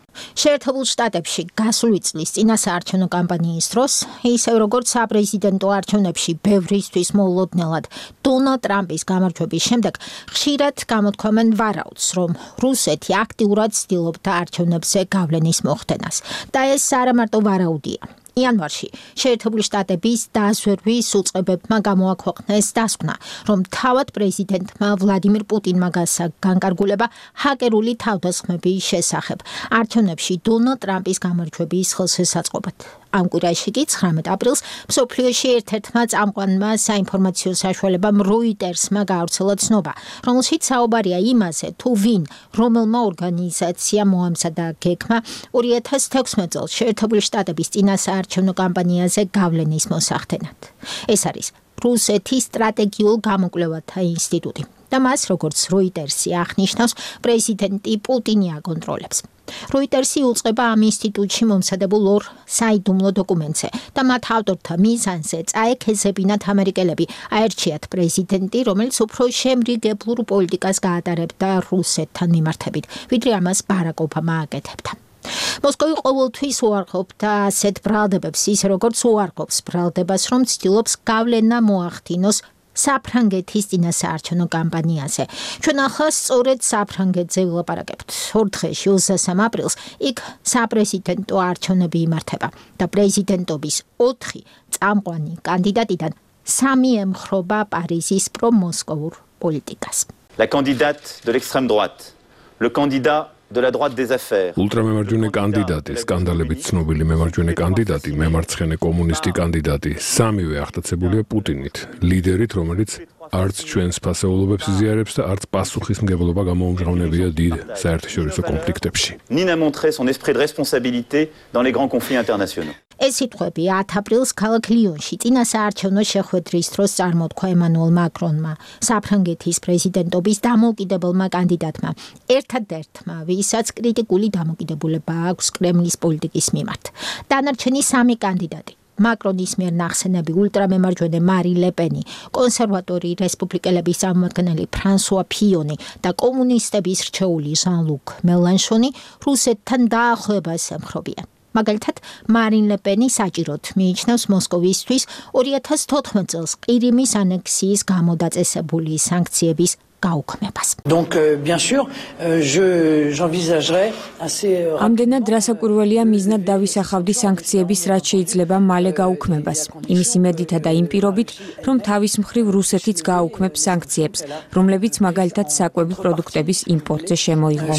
შეერთებულ შტატებში გასული წლის წინასაარჩევნო კამპანიის დროს, ისევ როგორც საპრეზიდენტო არჩევნებში ბევრისთვის მოულოდნელად დონალდ ტრამპის გამარჯვების შემდეგ, ხშირად გამოთქვამენ ვარაუდს, რომ რუსეთი აქტიურად ცდილობდა არჩევნებზე გავლენის მოხდენას. და ეს არა მარტო ვარაუდია. იანვარში შეერთებული შტატების დაზვერვის უწყებებმა გამოაქვეყნეს დასკვნა, რომ თავად პრეზიდენტმა ვლადიმირ პუტინმა გასცა განკარგულება ჰაკერული თავდასხმების შესახებ არჩევნებში დონალდ ტრამპის გამარჯვების ხელშესაწყობად. ამ კვირაში კი ცხრამეტ აპრილს მსოფლიოში ერთ-ერთმა წამყვანმა საინფორმაციო საშუალებამ როიტერსმა გაავრცელა ცნობა, რომელშიც საუბარია იმაზე, თუ ვინ, რომელმა ორგანიზაციამ მოამზადა გეგმა ორი ათას თექვსმეტ წელს შეერთებული შტატების წინასაარჩევნო კამპანიაზე გავლენის მოსახდენად. ეს არის რუსეთის სტრატეგიულ გამოკვლევათა ინსტიტუტი. და მას, როგორც როიტერსი აღნიშნავს, პრეზიდენტი პუტინი აკონტროლებს. როიტერსი უწყება ამ ინსტიტუტში მომზადებულ ორ საიდუმლო დოკუმენტზე და მათ ავტორთა მიზანზე წაექეზებინათ ამერიკელები, აერჩიათ პრეზიდენტი, რომელიც უფრო შემრიგებლურ პოლიტიკას გაატარებდა რუსეთთან მიმართებით, ვიდრე ამას ბარაკ ობამა აკეთებდა. მოსკოვი ყოველთვის უარყოფდა ასეთ ბრალდებებს, ისე როგორც უარყოფს ბრალდებას, რომ ცდილობს გავლენა მოახდინოს საფრანგეთის წინასაარჩევნო კამპანიაზე. ჩვენ ახლა სწორედ საფრანგეთზე ვილაპარაკებთ. ორ დღეში ოცდასამ აპრილს იქ საპრეზიდენტო არჩევნები იმართება და პრეზიდენტობის ოთხი წამყვანი კანდიდატიდან სამი ემხრობა პარიზის პრომოსკოვურ პოლიტიკას. La candidate de l'extrême droite, le candidat de la droite des affaires. Ultramemარჯვენე კანდიდატი, სკანდალებით ცნობილი მემარჯვენე კანდიდატი, მემარცხენე კომუნისტი კანდიდატი, სამივე აღტაცებულია პუტინით, ლიდერით, რომელიც არც ჩვენს ფასეულობებს იზიარებს და არც პასუხისმგებლობა გამოუმჟღავნებია დიდ საერთაშორისო კონფლიქტებში. Ni n'a montré son esprit de responsabilité dans les grands conflits internationaux. ეს სიტყვები ათი აპრილს ქალაქ ლიონში წინასაარჩევნო შეხვედრის დროს წარმოთქვა ემანუელ მაკრონმა, საფრანგეთის პრეზიდენტობის დამოუკიდებელმა კანდიდატმა, ერთადერთმა, ვისაც კრიტიკული დამოკიდებულება აქვს კრემლის პოლიტიკის მიმართ. დანარჩენი სამი კანდიდატი მაკრონის მიერ ნახსენები ულტრამემარჯვენე მარი ლეპენი, კონსერვატორი რესპუბლიკელების წარმომადგენელი ფრანსუა ფიონი და კომუნისტების რჩეული ჟან-ლუკ მელანშონი რუსეთთან დაახლოებას ემხრობიან. მაგალითად, მარინ ლეპენი საჭიროდ მიიჩნევს მოსკოვისთვის ორი ათას თოთხმეტ წელს ყირიმის ანექსიის გამო დაწესებული სანქციების გაუქმებას. Donc euh, bien sûr, euh, je j'envisagerais assez ამდენად რასაკვირველია მიზნად დავისახავდი სანქციების რაც შეიძლება მალე გაუქმებას. იმის იმედითა და იმ პირობით, რომ თავის მხრივ რუსეთიც გააუქმებს სანქციებს, რომლებიც მაგალითად საკვები პროდუქტების იმპორტზე შემოიღო.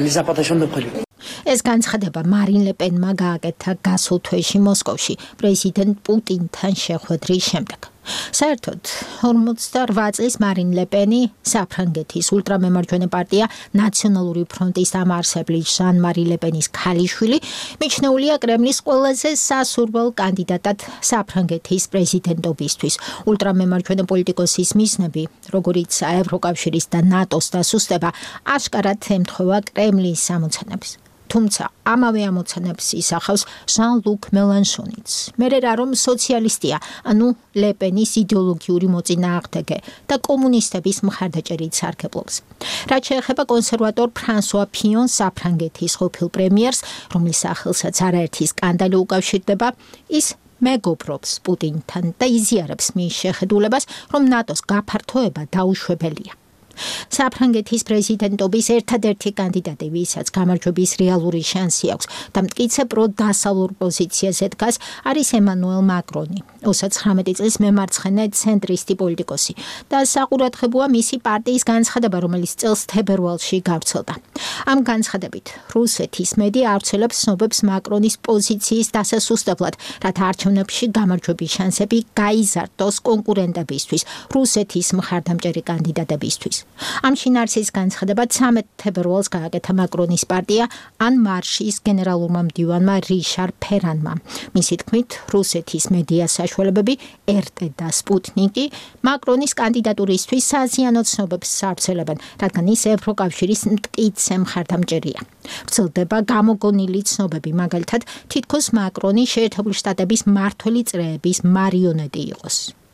ეს განცხადება მარინ ლეპენმა გააკეთა გასულ თვეში მოსკოვში პრეზიდენტ პუტინთან შეხვედრის შემდეგ. საერთოდ ორმოცდაორ წლის მარინ ლეპენი საფრანგეთის ულტრამემარჯვენე პარტია ნაციონალური ფრონტის დამაარსებელი ჟან-მარი ლეპენის ქალიშვილი მიჩნეულია კრემლის ყველაზე სასურველ კანდიდატად საფრანგეთის პრეზიდენტობისთვის. ულტრამემარჯვენე პოლიტიკოსის მიზნები, როგორიც ევროკავშირის და ნატოს დასუსტება, აშკარად ემთხვევა კრემლის ამოცანებს. თუმცა ამავე ამოცანებს ისახავს ჟან-ლუკ მელანშონიც. მერე რა რომ სოციალისტია, ანუ ლეპენის იდეოლოგიური მოწინააღმდეგე და კომუნისტების მხარდაჭერით სარგებლობს. რაც შეეხება კონსერვატორ ფრანსუა ფიონს, საფრანგეთის ყოფილ პრემიერს, რომლის სახელსაც არაერთი სკანდალი უკავშირდება, ის მეგობრობს პუტინთან და იზიარებს მის შეხედულებას, რომ ნატოს გაფართოება დაუშვებელია. საფრანგეთის პრეზიდენტობის ერთადერთი კანდიდატი, ვისაც გამარჯვების რეალური შანსი აქვს და მტკიცე პროდასავლურ პოზიციაზე დგას, არის ემანუელ მაკრონი, ოცდაცხრამეტი წლის მემარცხენე ცენტრისტი პოლიტიკოსი და საყურადღებოა მისი პარტიის განცხადება, რომელიც წელს თებერვალში გავრცელდა. ამ განცხადებით რუსეთის მედია ავრცელებს ცნობებს მაკრონის პოზიციის დასასუსტებლად, რათა არჩევნებში გამარჯვების შანსები გაიზარდოს კონკურენტებისთვის, რუსეთის მხარდამჭერი კანდიდატებისთვის. ამ შინაარსის განცხადება ცამეტ თებერვალს გააკეთა მაკრონის პარტია ან მარშის გენერალურმა მდივანმა რიშარ ფერანმა. მისი თქმით, რუსეთის მედია საშუალებები er te და სპუტნიკი მაკრონის კანდიდატურისთვის საზიანო ცნობებს ავრცელებენ, რადგან ის ევროკავშირის მტკიცე მხარდამჭერია. ვრცელდება გამოგონილი ცნობები, მაგალითად, თითქოს მაკრონი შეერთებული შტატების მმართველი წრეების მარიონეტი იყოს.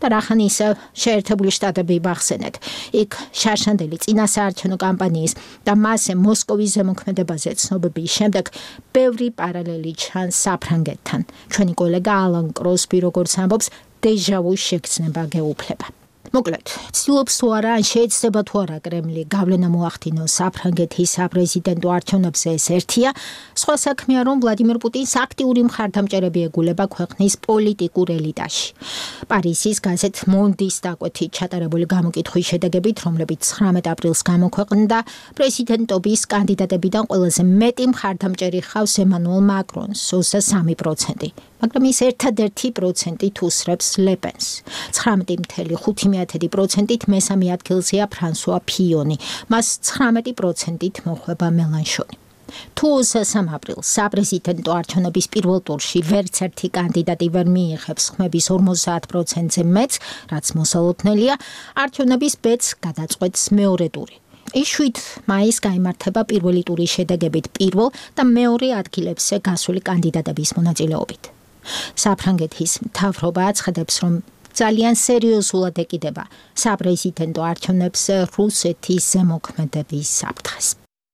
და რახან ისევ შეერთებული შტატები ვახსენეთ. იქ შარშანდელი წინასაარჩევნო კამპანიის და მასზე მოსკოვის ზემოქმედებაზე ცნობების შემდეგ ბევრი პარალელი ჩანს საფრანგეთთან. ჩვენი კოლეგა ალან კროსბი როგორც ამბობს, დეჟავუს შეგრძნება გეუფლება. მოკლედ, ცდილობს თუ არა, ან შეიძლება თუ არა კრემლი გავლენა მოახდინოს საფრანგეთის საპრეზიდენტო არჩევნებზე, ეს ერთია. სხვა საქმეა, რომ ვლადიმერ პუტინს აქტიური მხარდამჭერები ეგულება ქვეყნის პოლიტიკურ ელიტაში. პარიზის გაზეთ მონდის დაკვეთით ჩატარებული გამოკითხვის შედეგებით, რომლებიც ცხრამეტ აპრილს გამოქვეყნდა, პრეზიდენტობის კანდიდატებიდან ყველაზე მეტი მხარდამჭერი ჰყავს ემანუელ მაკრონს, ოცდასამი პროცენტი. მაგრამ ის ერთადერთი პროცენტით უსრებს ლეპენს. ცხრამეტი კoma ხუთი პროცენტით მესამე ადგილზეა ფრანსუა ფიონი, მას ცხრამეტი პროცენტით მოხვება მელანშონი. თუ ოცდასამ აპრილს საპრეზიდენტო არჩევნების პირველ ტურში ვერც ერთი კანდიდატი ვერ მიიღებს ხმების ორმოცდაათ პროცენტზე მეტს, რაც მოსალოდნელია, არჩევნების ბედს გადაწყვეტს მეორე ტური. ის შვიდ მაისს გაიმართება პირველი ტურის შედეგებით პირველ და მეორე ადგილებზე გასული კანდიდატების მონაწილეობით. საფრანგეთის მთავრობა აცხადებს, რომ ძალიან სერიოზულად ეკიდება საპრეზიდენტო არჩევნებზე რუსეთის ზემოქმედების საფრთხეს.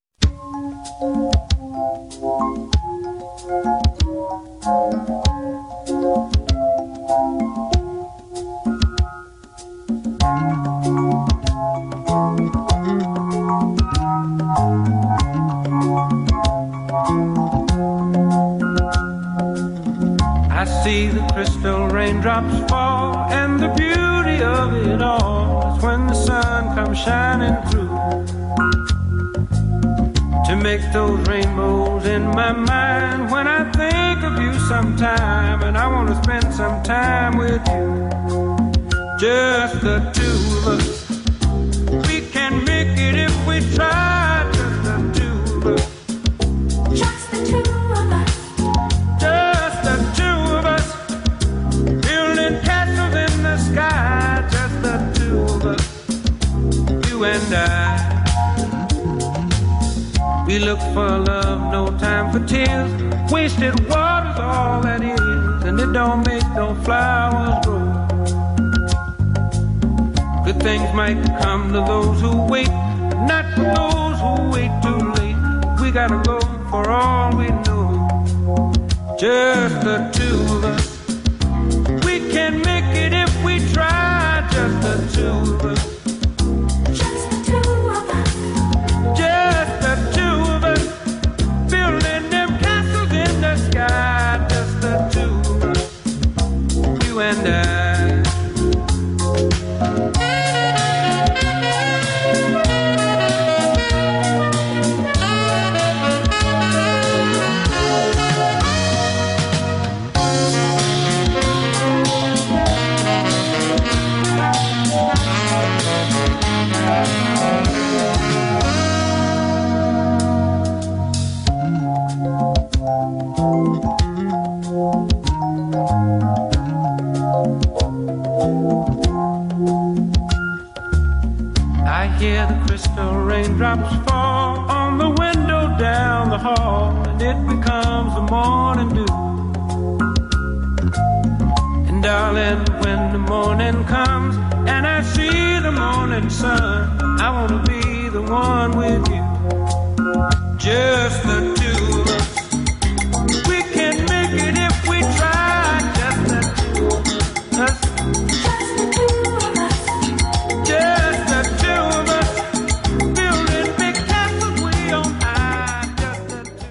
I see the crystal raindrops fall, and the beauty of it all is when the sun comes shining through to make those rainbows in my mind when I think of you sometime, and I want to spend some time with you, just the two of us. We can make it if we try, just the two of us. Just the two of us. Just the two of us. Building castles in the sky, just the two of us. You and I. We look for love, no time for tears. Wasted water's all that is, and it don't make no flowers grow. Good things might come to those who wait, but not for those who wait too late. We gotta go for all we know, just the two of us. We can make it if we try, just the two of us. Just the two of us. Just the two of us. Building them castles in the sky, just the two of us. You and I. I hear the crystal raindrops fall on the window down the hall, and it becomes the morning dew. And darling, when the morning comes and I see the morning sun, I want to be the one with you, just the